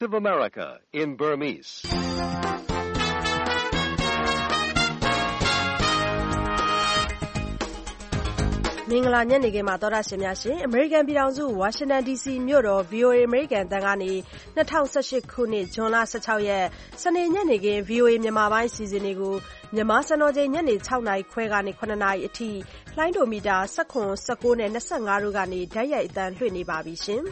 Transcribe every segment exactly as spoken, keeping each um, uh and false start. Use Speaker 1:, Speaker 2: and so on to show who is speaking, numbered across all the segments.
Speaker 1: of America in Burmese.
Speaker 2: မင်္ဂလာညနေခင်းမှာသောတာရှင်များရှင်အမေရိကန်ပြည်ထောင်စုဝါရှင်တန် ဒီ စီ မြို့တော် ဗီ အို အေ အမေရိကန်တန်ကနေ၂၀၁၈ခုနှစ်ဇွန်လ၁၆ရက်စနေညနေခင်း ဗီ အို အေ မြန်မာပိုင်းစီစဉ်တွေကိုမြန်မာစံတော်ချိန်ညနေ၆နာရီခွဲကနေ၇နာရီအထိလိုင်းဒိုမီတာ၁၇ ၁၉နဲ့၂၅တို့ကနေဓာတ်ရိုက်အသံလွှင့်နေပါပြီရှင်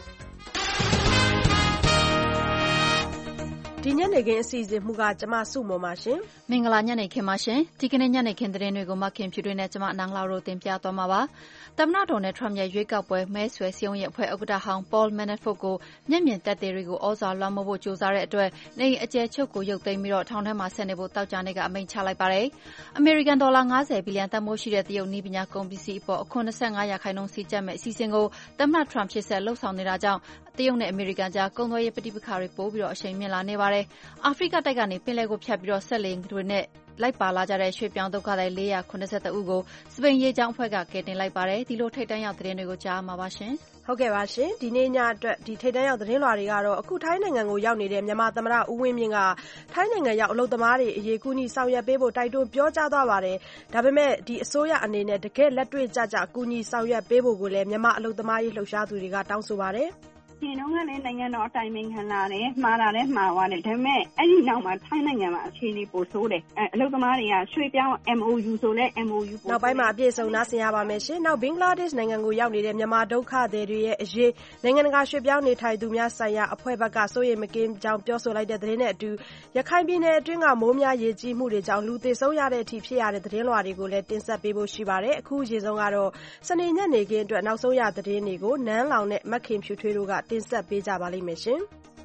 Speaker 2: ဒီညနေခင်းအစီအစဉ်မှုကကျမစုမော်ပါရှင်
Speaker 3: မင်္ဂလာညနေခင်းပါရှင်ဒီကနေ့ညနေခင်းသတင်းတွေကိုမခင်ဖြူတွေနဲ့ကျမနန်းလာတို့တင်ပြသွားမှာပါသမ္မတဒေါ်နယ်ထရမ့်ရဲ့ရွေးကောက်ပွဲမဲဆွယ်စည်းရုံးရေးအဖွဲ့ဥက္ကဋ္ဌဟောင်း Paul Manafort ကိုမျက်မြင်သက်သေတွေကိုဩဇာလွှမ်းမိုးဖို့ကြိုးစားတဲ့အတွက်နေအကျယ်ချုပ်ကိုရုပ်သိမ်းပြီးတော့ထောင်ထဲမှာဆက်နေဖို့တောက်ကြနေကအမိန့်ချလိုက်ပါတယ်အမေရိကန်ဒေါ်လာ၅၀ဘီလီယံတန်ဖိုးရှိတဲ့တရုတ်နည်းပညာကုန်ပစ္စည်းအပေါ်အခွန်၂၅ရာခိုင်နှုန်းစီးကျပ်မဲ့အစီအစဉ်ကိုသမ္မတထရမ့်ဖြစ်ဆက်လှုပ်ဆောင်နေတာကြောင့်တရုတ်နဲ့အမေရိကန်ကြားကုန်သွယ်ရေးပဋိပက္ခတွေပိုပြီးတော့အရှိန်မြင့်လာနေပါတယ်အာဖရိကတိုက်ကနေပင်လယ်ကိုဖြတ်ပြီးတော့ဆက်လေတွေနဲ့လိုက်ပါလာကြတဲ့ရွှေပြောင်းဒုက္ခသည်၄၇၁ဦးကိုစပိန်ရေးကြောင်းအဖွဲ့ကကယ်တင်လိုက်ပါတယ်ဒီလိုထိတ်တန့်ရောက်သတင်းတွေကိုကြားမှာပါရှင်
Speaker 2: ဟုတ်ကဲ့ပါရှင်ဒီနေ့ညအတွက်ဒီထိတ်တန့်ရောက်သတင်းလွှာတွေကတော့အခုထိုင်းနိုင်ငံကိုရောက်နေတဲ့မြန်မာသမ္မတဦးဝင်းမြင့်ကထိုင်းနိုင်ငံရောက်အလုပ်သမားတွေအရေးကူညီဆောင်ရွက်ပေးဖို့တိုက်တွန်းပြောကြားသွားပါတယ်ဒါပေမဲ့ဒီအစိုးရအနေနဲ့တကယ်လက်တွေ့ကြကြကူညီဆောင်ရွက်ပေးဖို့ကိုလည်းမြန်မာအလုပ်သမားရေးလှုပ်ရှားသူတွေကတောင်းဆိုပါတယ်
Speaker 4: ဒီတော့ကလည်းနိုင်ငံတော်အတိုင်ပင်ခံလာတယ်မှားတာလည်းမှားသွားတယ်ဒါပေမဲ့အဲ့ဒီနောက်မှာထိုင်းနိုင်ငံမှာအခြေအနေပိုဆိုးတယ်အဲအလုပ်သမားတွေကရွှေ့ပြောင်း M O U ဆိုလဲ M O U ပို
Speaker 2: နောက်ပိုင်းမှာအပြည့်စုံနားဆင်ရပါမယ်ရှင်နောက်ဘင်္ဂလားဒေ့ရှ်နိုင်ငံကိုရောက်နေတဲ့မြန်မာဒုက္ခသည်တွေရဲ့အရေးနိုင်ငံတကာရွှေ့ပြောင်းနေထိုင်သူများဆိုင်ရာအဖွဲ့ဘက်ကစိုးရိမ်မကင်းကြောင်းပြောဆိုလိုက်တဲ့သတင်းနဲ့အတူရခိုင်ပြည်နယ်အတွင်းကမိုးများရေကြီးမှုတွေကြောင့်လူသေဆုံးရတဲ့အထိဖြစ်ရတဲ့သတင်းလွှာတွေကိုလည်းတင်ဆက်ပေးဖို့ရှိပါတယ်အခုအချိန်ဆုံးကတော့စနေညနေခင်းအတွက်နောက်ဆုံးရသတင်းတွေကိုနန်းလောင်နဲ့မက်ခင်ဖြူထွေးတို့ကတင်ဆက်ပေးကြပါလိမ့်မယ်ရှင်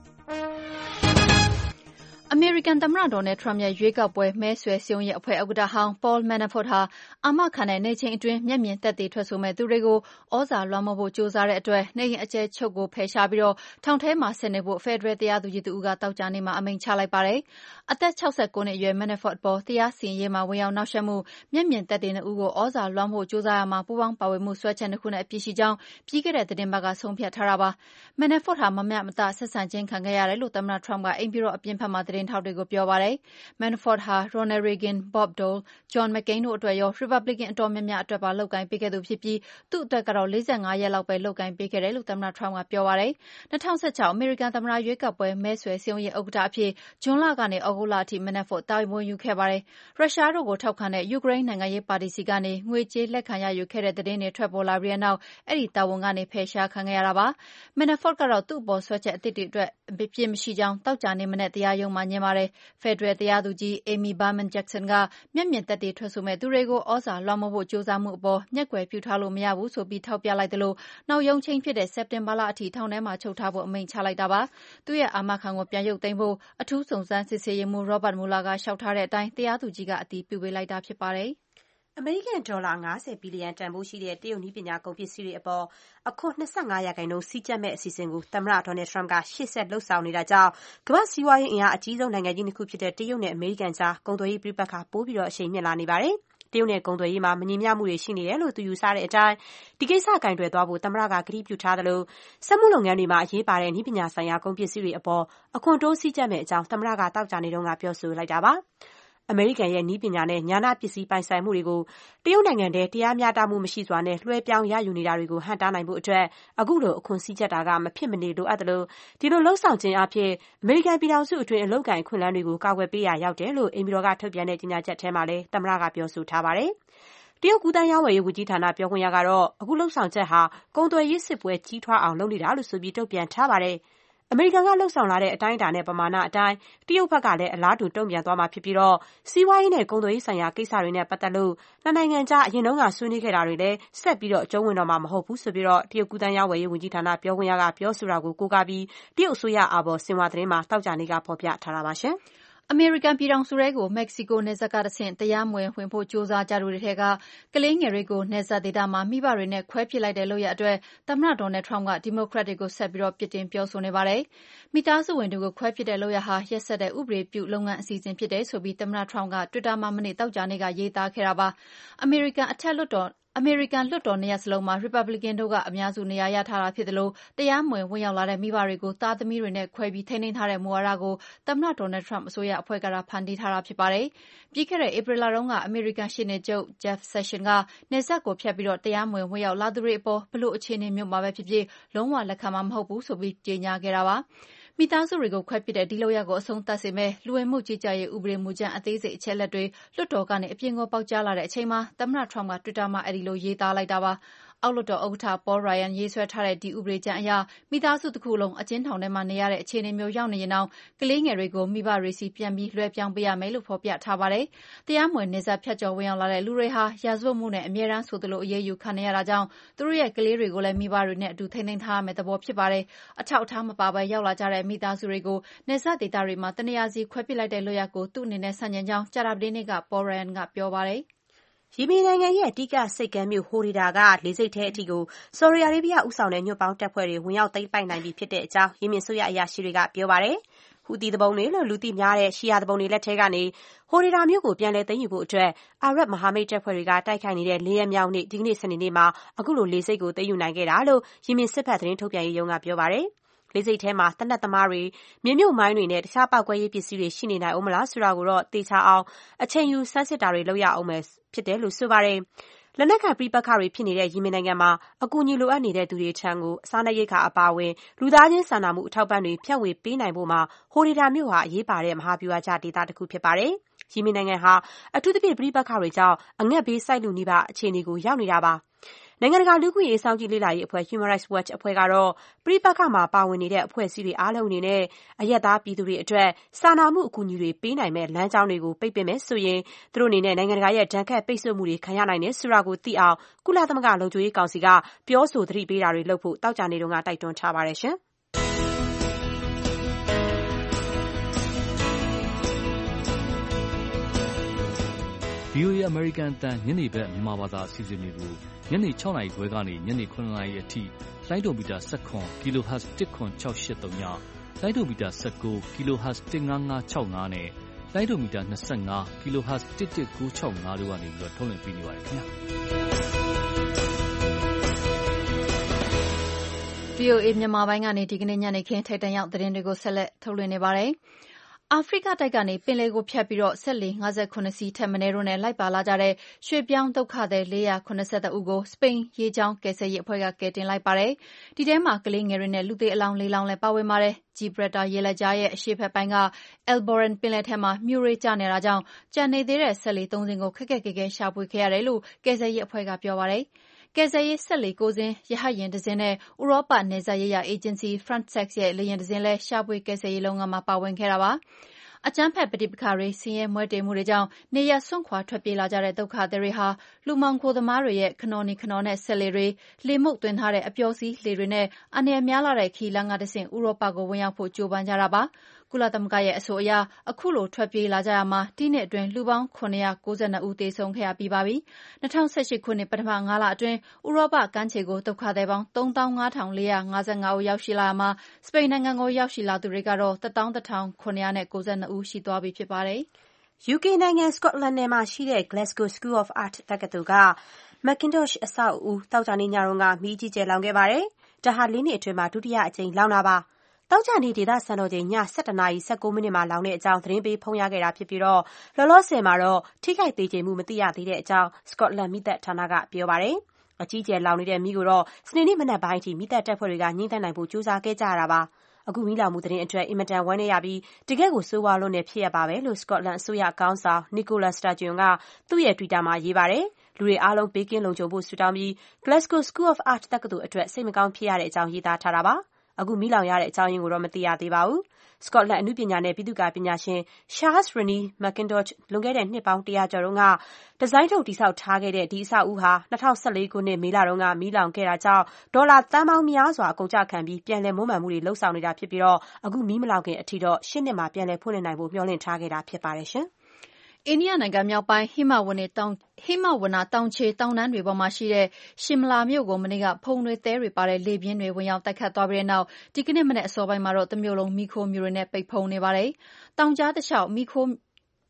Speaker 3: အမေရိကန်သမ္မတဒေါ်နယ်ထရမ့်ရဲ့ရွေးကောက်ပွဲမဲဆွယ်စည်းရုံးရေးအဖွဲ့ဥက္ကဋ္ဌဟောင်း Paul Manafort ဟာအာမခံတဲ့နေချိန်အတွင်းမျက်မြင်သက်သေထွက်ဆိုမဲ့သူတွေကိုဩဇာလွှမ်းမိုးဖို့ကြိုးစားတဲ့အတွက်နေရင်အကျယ်ချုပ်ကိုဖယ်ရှားပြီးတော့ထောင်ထဲမှာဆက်နေဖို့ဖက်ဒရယ်တရားသူကြီးတူကတောက်ကြနေမှာအမိန့်ချလိုက်ပါတယ်။အသက်၆၉နှစ်အရွယ် Manafort ပေါ်တရားစီရင်ရေးမှာဝင်ရောက်နှောက်ယှက်မှုမျက်မြင်သက်သေနှစ်ဦးကိုဩဇာလွှမ်းမိုးကြိုးစားရမှာပူးပေါင်းပါဝင်မှုဆွဲချက်နှစ်ခုနဲ့အပြစ်ရှိကြောင်းပြီးခဲ့တဲ့သတင်းပတ်ကဆုံးဖြတ်ထားတာပါ။ Manafort ဟာမမျှမတဆက်ဆံခြင်းခံခဲ့ရတယ်လို့သမ္မတထရမ့်ကအိမ်ပြည်တော်အပြင်ဘက်မှာသတင်းထောက်တွေကိုပြောပါတယ်Manafort ဟာ Ronald Reagan, Bob Dole, John McCain တို့အတွက်ရော Republican အတော်များများအတွက်ပါလုပ်ကိုင်ပေးခဲ့သူဖြစ်ပြီးသူ့အတွက်ကတော့၄၅ရက်လောက်ပဲလုပ်ကိုင်ပေးခဲ့တယ်လို့သမ္မတထရမ့်ကပြောပါတယ်။၂၀၁၆အမေရိကန်သမ္မတရွေးကောက်ပွဲမဲဆွယ်စည်းရုံးရေးဥက္ကဋ္ဌအဖြစ်ဂျွန်လကနေဩဂုတ်လအထိ Manafort တာဝန်ယူခဲ့ပါတယ်။ရုရှားတို့ကိုထောက်ခံတဲ့ယူကရိန်းနိုင်ငံရေးပါတီစီကနေငွေကြေးလက်ခံရယူခဲ့တဲ့သတင်းတွေထွက်ပေါ်လာပြီးတဲ့နောက်အဲ့ဒီတာဝန်ကနေဖယ်ရှားခံခဲ့ရတာပါ။ Manafort ကတော့သူ့အပေါ်ဆွဲချက်အသစ်တွေအတွက်အပြစ်မရှိကြောင်းတောက်ကြနေမနဲ့တရားရုံးမှာညင်ပါတယ်။ဖက်ဒရယ်တရားသူကြီး Amy Berman Jackson ကမျက်မြင်သက်သေထွက်ဆိုမဲ့သူတွေကိုဩဇာလွှမ်းမိုးဖို့ကြိုးစားမှုအပေါ်မျက်ကွယ်ပြုထားလို့မရဘူးဆိုပြီးထောက်ပြလိုက်တယ်လို့နောက်ရုံးချိန်ဖြစ်တဲ့စက်တင်ဘာလအထိထောင်ထဲမှာချုပ်ထားဖို့အမိန့်ချလိုက်တာပါသူရဲ့အာမခံကိုပြန်ရုပ်သိမ်းဖို့အထူးစုံစမ်းစစ်ဆေးရေးမှူး Robert Mueller ကလျှောက်ထားတဲ့အတိုင်းတရားသူကြီးကအတည်ပြုပေးလိုက်တာဖြစ်ပါတယ်
Speaker 5: အမေရိကန်ဒေါ်လာ၅၀ဘီလီယံတန်ဖိုးရှိတဲ့တရုတ်နည်းပညာကုန်ပစ္စည်းတွေအပေါ်အခွန်၂၅ရာခိုင်နှုန်းစီးကျပ်မဲ့အစီအစဉ်ကိုသမ္မတဒေါ်နယ်ထရမ့်ကရှေ့ဆက်လှုပ်ဆောင်နေတာကြောင့်ကမ္ဘာ့စီးပွားရေးအင်အားအကြီးဆုံးနိုင်ငံကြီးနှစ်ခုဖြစ်တဲ့တရုတ်နဲ့အမေရိကန်ကြားကုန်သွယ်ရေးပဋိပက္ခပိုပြီးအရှိန်မြင့်လာနေပါတယ်။တရုတ်နဲ့ကုန်သွယ်ရေးမှာမညီမျှမှုတွေရှိနေတယ်လို့သူယူဆတဲ့အတိုင်းဒီကိစ္စကိုင်တွယ်သွားဖို့သမ္မတကကတိပြုထားသလိုစက်မှုလုပ်ငန်းတွေမှာအရေးပါတဲ့နည်းပညာဆိုင်ရာကုန်ပစ္စည်းတွေအပေါ်အခွန်တိုးစီးကျပ်မဲ့အကြောင်းသမ္မတကသောကြာနေ့တုန်းကပြောဆိုလိုက်တာပါ။အမေရိကန်ရဲ့နည်းပညာနဲ့ဉာဏပစ္စည်းပိုင်ဆိုင်မှုတွေကိုတရုတ်နိုင်ငံထဲတရားမျှတမှုမရှိစွာနဲ့လွှဲပြောင်းရယူနေတာတွေကိုဟန့်တားနိုင်ဖို့အတွက်အခုလိုအခွန်စည်းကျပ်တာကမဖြစ်မနေလိုအပ်တယ်လို့ဒီလိုလှုံ့ဆော်ခြင်းအဖြစ်အမေရိကန်ပြည်ထောင်စုအတွင်းအလုပ်ကိုင်ခွင့်လန်းတွေကိုကာကွယ်ပေးရရောက်တယ်လို့အိမ်ပြည်တော်ကထုတ်ပြန်တဲ့ကြေညာချက်ထဲမှာလည်းသမ္မတကပြောဆိုထားပါတယ်။တရုတ်ကူးသန်းရောင်းဝယ်ရေးဝန်ကြီးဌာနပြောခွင့်ရကတော့အခုလှုံ့ဆော်ချက်ဟာကုန်သွယ်ရေးစစ်ပွဲကြီးထွားအောင်လုပ်နေတာလို့ဆိုပြီးတုံ့ပြန်ထားပါတယ်။အမေရိကန်ကလှုံ့ဆော်လာတဲ့အတိုင်းအတာနဲ့ပမာဏအတိုင်းတရုတ်ဘက်ကလည်းအလားတူတုံ့ပြန်သွားမှာဖြစ်ပြီးတော့စီးပွားရေးနဲ့ကုန်သွယ်ရေးဆိုင်ရာကိစ္စတွေနဲ့ပတ်သက်လို့နှစ်နိုင်ငံကြားအရင်တုန်းကဆွေးနွေးခဲ့တာတွေလည်းဆက်ပြီးတော့အကျုံးဝင်တော့မှာမဟုတ်ဘူးဆိုပြီးတော့တရုတ်ကူးသန်းရောင်းဝယ်ရေးဝန်ကြီးဌာနပြောခွင့်ရကပြောဆိုတာကိုကိုးကားပြီးတရုတ်အစိုးရအာဘော်ဆင်ဟွာသတင်းမှာတောက်ကြနေကဖော်ပြထားတာပါရှင်။
Speaker 3: အမေရိကန်ပြည်ထောင်စုထဲကိုမက္ကဆီကိုနယ်စပ်ကတဆင့်တရားမဝင်ဝင်ဖို့ကြိုးစားကြသူတွေထဲကကလေးငယ်တွေကိုနယ်စပ်ဒေသမှာမိဘတွေနဲ့ခွဲပစ်လိုက်တဲ့လုပ်ရပ်အတွက်သမ္မတဒေါ်နယ်ထရမ့်ကဒီမိုကရက်တွေကိုဆက်ပြီးပြစ်တင်ပြောဆိုနေပါတယ်။မိသားစုဝင်တွေကိုခွဲပစ်တဲ့လုပ်ရပ်ဟာရက်စက်တဲ့ဥပဒေပြုလုပ်ငန်းအစီအစဉ်ဖြစ်တယ်ဆိုပြီးသမ္မတထရမ့်ကတွစ်တာမှာမနေ့သောကြာနေ့ကရေးသားခဲ့တာပါ။အမေရိကန်အထက်လွှတ်တော်အမေရိကန်လွှတ်တော်နှစ်ရပ်စလုံးမှာ Republican တို့ကအများစုနေရာရထားတာဖြစ်သလိုတရားမဝင်ဝင်ရောက်လာတဲ့မိဘတွေကိုသားသမီးတွေနဲ့ခွဲပြီးထိန်းသိမ်းထားတဲ့မူဝါဒကိုသမ္မတ Donald Trump အစိုးရအဖွဲ့ကဖန်တီးထားတာဖြစ်ပါတယ်။ပြီးခဲ့တဲ့ဧပြီလတုန်းကအမေရိကန်ရှေ့နေချုပ် Jeff Sessions ကနယ်စပ်ကိုဖြတ်ပြီးတရားမဝင်ဝင်ရောက်လာသူတွေအပေါ်ဘယ်လိုအခြေအနေမျိုးမှာပဲဖြစ်ဖြစ်လုံးဝလက်ခံမှာမဟုတ်ဘူးဆိုပြီးကြေညာခဲ့တာပါ။မိသားစုတွေကိုခွဲပစ်တဲ့ဒီလုပ်ရပ်ကိုအဆုံးသတ်စေမယ့်လူဝင်မှုကြီးကြပ်ရေးဥပဒေမူကြမ်းအသေးစိတ်အချက်အလက်တွေလွှတ်တော်ကနေအပြင်ကိုပေါက်ကြားလာတဲ့အချိန်မှာသမ္မတ Trump က Twitter မှာအဲဒီလိုရေးသားလိုက်တာပါ။အောက်လွှတ်တော်ဥက္ကဋ္ဌ Paul Ryan ရေးဆွဲထားတဲ့ဒီဥပဒေကြမ်းအရမိသားစုတစ်ခုလုံးအကျဉ်းထောင်ထဲမှာနေရတဲ့အခြေအနေမျိုးရောက်နေရင်တော့ကလေးငယ်တွေကိုမိဘတွေစီပြန်ပြီးလွှဲပြောင်းပေးရမယ်လို့ဖော်ပြထားပါတယ်။တရားမဝင်နယ်စပ်ဖြတ်ကျော်ဝင်ရောက်လာတဲ့လူတွေဟာရာဇဝတ်မှုနဲ့အမြဲတမ်းဆိုသလိုအရေးယူခံနေရတာကြောင့်သူတို့ရဲ့ကလေးတွေကိုလည်းမိဘတွေနဲ့အတူထိန်းသိမ်းထားရမယ့်သဘောဖြစ်ပါတယ်။အထောက်အထားမပါဘဲရောက်လာကြတဲ့မိသားစုတွေကိုနယ်စပ်ဒေသတွေမှာတနေရာစီခွဲပစ်လိုက်တဲ့လုပ်ရပ်ကိုသူ့အနေနဲ့ဆန့်ကျင်ကြောင်းကြာသပတေးနေ့က Paul Ryan ကပြောပါတယ်။
Speaker 5: ယီမင်နိုင်ငံရဲ့အဓိကဆိပ်ကမ်းမြို့ဟိုဒေတာကလေဆိပ်ထဲအထိကိုဆော်ဒီအာရေဗျဦးဆောင်တဲ့ညွန့်ပေါင်းတပ်ဖွဲ့တွေဝင်ရောက်သိမ်းပိုက်နိုင်ပြီဖြစ်တဲ့အကြောင်းယီမင်အစိုးရအရာရှိတွေကပြောပါတယ်။ဟူသီသူပုန်တွေလို့လူသိများတဲ့ရှီယာသူပုန်တွေလက်ထဲကနေဟိုဒေတာမြို့ကိုပြန်လည်သိမ်းယူဖို့အတွက်အာရပ်မဟာမိတ်တပ်ဖွဲ့တွေကတိုက်ခိုက်နေတဲ့လေးရက်မြောက်နေ့ဒီကနေ့စနေနေ့မှာအခုလိုလေဆိပ်ကိုသိမ်းယူနိုင်ခဲ့တာလို့ယီမင်စစ်ဘက်သတင်းထုတ်ပြန်ရေးရုံးကပြောပါတယ်။လေဆိပ်ထဲမှာသေနတ်သမားတွေမြေမြုပ်မိုင်းတွေနဲ့တခြားပောက်ကွဲရေးပစ္စည်းတွေရှိနေနိုင်အောင်မလားဆိုတာကိုတော့သေချာအောင်အချိန်ယူစမ်းစစ်တာတွေလုပ်ရအောင်မယ်ဖြစ်တယ်လို့ဆိုပါတယ်။လက်နက်ကိုင်ပဋိပက္ခတွေဖြစ်နေတဲ့ယီမင်နိုင်ငံမှာအကူအညီလိုအပ်နေတဲ့သူတွေထံကိုအစားနပ်ရိက္ခာအပါအဝင်လူသားချင်းစာနာမှုအထောက်ပံ့တွေဖြန့်ဝေပေးနိုင်ဖို့မှာဟိုဒေတာမြို့ဟာအရေးပါတဲ့မဟာဗျူဟာကျဒေသတစ်ခုဖြစ်ပါတယ်။ယီမင်နိုင်ငံဟာအထူးသဖြင့်ပဋိပက္ခတွေကြောင့်အငတ်ဘေးဆိုက်လူနီးပါးအခြေအနေကိုရောက်နေတာပါ။နိုင်ငံတကာလူ့အခွင့်အရေးစောင့်ကြည့်လေ့လာရေးအဖွဲ့ Human Rights Watch အဖွဲ့ကတော့ပဋိပက္ခမှာပါဝင်နေတဲ့အဖွဲ့အစည်းတွေအားလုံးအနေနဲ့အရပ်သားပြည်သူတွေအတွက်စာနာမှုအကူအညီတွေပေးနိုင်မဲ့လမ်းကြောင်းတွေကိုပိတ်ပင်မယ်ဆိုရင်သူတို့အနေနဲ့နိုင်ငံတကာရဲ့ဒဏ်ခတ်ပိတ်ဆို့မှုတွေခံရနိုင်တယ်ဆိုတာကိုသိအောင်ကုလသမဂ္ဂလုံခြုံရေးကောင်စီကပြောဆိုသတိပေးတာတွေလုပ်ဖို့တောက်ကြနေတုန်းကတိုက်တွန်းထားပါတယ်ရှင်။
Speaker 6: ဗွီအိုအေ American အသံညနေဘက်မြန်မာဘာသာအစီအစဉ်တွေကိုညနေ၆နာရီခွဲကနေညနေ၇နာရီအထိလိုင်းဒိုမီတာ၁၇ kilohertz တစ်ခွန်၆၈၃ညလိုင်းဒိုမီတာ၁၉ kilohertz တစ်၅၅၆၅နဲ့လိုင်းဒိုမီတာ၂၅ kilohertz တစ်တစ်၉၆၅တို့ကနေပြီးတော့ထုတ်လွှင့်ပေးနေပါတယ်ခင်ဗျာ။
Speaker 3: ဗွီအိုအေမြန်မာပိုင်းကနေဒီကနေ့ညနေခင်းထိပ်တန်းရောက်သတင်းတွေကိုဆက်လက်ထုတ်လွှင့်နေပါတယ်။အာဖရိကတိုက်ကနေပင်လယ်ကိုဖြတ်ပြီးစက်လှေ၅၇စီးထက်မနည်းတို့နဲ့လိုက်ပါလာကြတဲ့ရွှေ့ပြောင်းဒုက္ခသည်၄၇၁ဦးကိုစပိန်ရေကြောင်းကယ်ဆယ်ရေးအဖွဲ့ကကယ်တင်လိုက်ပါတယ်။ဒီထဲမှာကလေးငယ်တွေနဲ့လူသေအလောင်းလေးလောင်းလည်းပါဝင်ပါတယ်။ Gibraltar ရေလက်ကြားရဲ့အရှေ့ဘက်ပိုင်းက Alboran ပင်လယ်ထဲမှာမြူတွေကျနေတာကြောင့်ကျန်နေသေးတဲ့စက်လှေသုံးစင်းကိုခက်ခက်ခဲခဲရှာဖွေခဲ့ရတယ်လို့ကယ်ဆယ်ရေးအဖွဲ့ကပြောပါတယ်။ကယ်ဆယ်ရေးစက်လှေ၉စင်း၊ရဟတ်ယာဉ်တစ်စင်းနဲ့ဥရောပနယ်စပ်ရေးရာအေဂျင်စီ Frontex ရဲ့လေယာဉ်တစ်စင်းလည်းရှာဖွေကယ်ဆယ်ရေးလုပ်ငန်းမှာပါဝင်ခဲ့တာပါ။အကြမ်းဖက်ပဋိပက္ခတွေ၊ဆင်းရဲမွဲတေမှုတွေကြောင့်နေရပ်စွန့်ခွာထွက်ပြေးလာကြတဲ့ဒုက္ခသည်တွေဟာလူမှောင်ခိုသမားတွေရဲ့ခနော်နီခနော်နဲ့စက်လှေတွေ၊လှေမှုတ်သွင်းထားတဲ့အပျော်စီးလှေတွေနဲ့အန္တရာယ်များလှတဲ့ခရီးလမ်းကတဆင့်ဥရောပကိုဝင်ရောက်ဖို့ကြိုးပမ်းကြတာပါ။ကုလသမဂ္ဂရဲ့အဆိုအရအခုလိုထွက်ပြေးလာကြရာမှာဒီနှစ်အတွင်းလူပေါင်း၇၉၂ဦးသေဆုံးခဲ့ရပြီးပါပြီ။၂၀၁၈ခုနှစ်ပထမ၅လအတွင်းဥရောပကမ်းခြေကိုဒုက္ခသည်ပေါင်းသုံးသောင်းငါးထောင်၄ရာ၅ငါးဦးရောက်ရှိလာရာမှာစပိန်နိုင်ငံကိုရောက်ရှိလာသူတွေကတော့တစ်သောင်းတစ်ထောင်ခုနှစ်ရာနဲ့ကိုးဆယ်နှစ်ဦးရှိသွားပြီဖြစ်ပါတယ်
Speaker 5: ။ ယူကေနိုင်ငံစကော့တလန်နယ်မှာရှိတဲ့ Glasgow School of Art တက္ကသိုလ်က Mackintosh အဆောက်အဦသောကြာနေ့ညကမီးကြီးကျယ်လောင်ခဲ့ပါတယ်။ဒါဟာလေးနှစ်အတွင်းမှာဒုတိယအကြိမ်လောင်တာပါ။သောကြာနေ့ဒေသစံတော်ချိန်ည၁၁နာရီ၁၉မိနစ်မှာလောင်တဲ့အကြောင်းသတင်းပေးဖုံးရခဲ့တာဖြစ်ပြီးလောလောဆယ်မှာတော့ထိခိုက်သေကျေမှုမသိရသေးတဲ့အကြောင်းစကော့တလန်မီးသတ်ဌာနကပြောပါတယ်။အကြီးအကျယ်လောင်နေတဲ့မီးကိုတော့စနေနေ့မနက်ပိုင်းအထိမီးသတ်တပ်ဖွဲ့တွေကငြှိမ်းသတ်နိုင်ဖို့ကြိုးစားခဲ့ကြရတာပါ။အခုမီးလောင်မှုသတင်းအတွက်အင်မတန်ဝမ်းနည်းရပြီးတကယ့်ကိုဆိုးဝါးလွန်းတဲ့ဖြစ်ရပ်ပါပဲလို့စကော့တလန်အစိုးရခေါင်းဆောင် Nicola Sturgeon ကသူ့ရဲ့ Twitter မှာရေးပါတယ်။လူတွေအားလုံးဘေးကင်းလုံခြုံဖို့ဆုတောင်းပြီး Glasgow School of Art တက္ကသိုလ်အတွက်စိတ်မကောင်းဖြစ်ရတဲ့အကြောင်းရေးသားထားတာပါ။အခုမီးလောင်ရတဲ့အကြောင်းရင်းကိုတော့မသိရသေးပါဘူး။စကော့တလန်အနုပညာနဲ့ဗိသုကာပညာရှင် Charles Rennie Mackintosh လွန်ခဲ့တဲ့နှစ်ပေါင်းတရာကျော်တုန်းကဒီဇိုင်းထုတ်တည်ဆောက်ထားခဲ့တဲ့ဒီအဆောက်အဦဟာ၂၀၁၄ခုနှစ်မေလတုန်းကမီးလောင်ခဲ့တာကြောင့်ဒေါ်လာသန်းပေါင်းများစွာအကုန်အကျခံပြီးပြန်လည်မွမ်းမံမှုတွေလုပ်ဆောင်နေတာဖြစ်ပြီးအခုမီးမလောင်ခင်အထိတော့ရှေ့နှစ်မှာပြန်လည်ဖွင့်လှစ်နိုင်ဖို့မျှော်လင့်ထားခဲ့တာဖြစ်ပါတယ်ရှင်။
Speaker 3: အိန္ဒိယနိုင်ငံမြောက်ပိုင်းဟိမဝန္တာဟိမဝန္တာတောင်ခြေတောင်တန်းတွေပေါ်မှာရှိတဲ့ရှင်မလာမြို့ကိုမနေ့ကဖုံတွေသဲတွေပါတဲ့လေပြင်းတွေဝင်ရောက်တိုက်ခတ်သွားပြီးတဲ့နောက်ဒီကနေ့မနက်အစောပိုင်းမှာတော့တမြို့လုံးမီးခိုးမြူတွေနဲ့ပိတ်ဖုံနေပါတယ်။တောင်ကြားတစ်လျှောက်မီးခိုး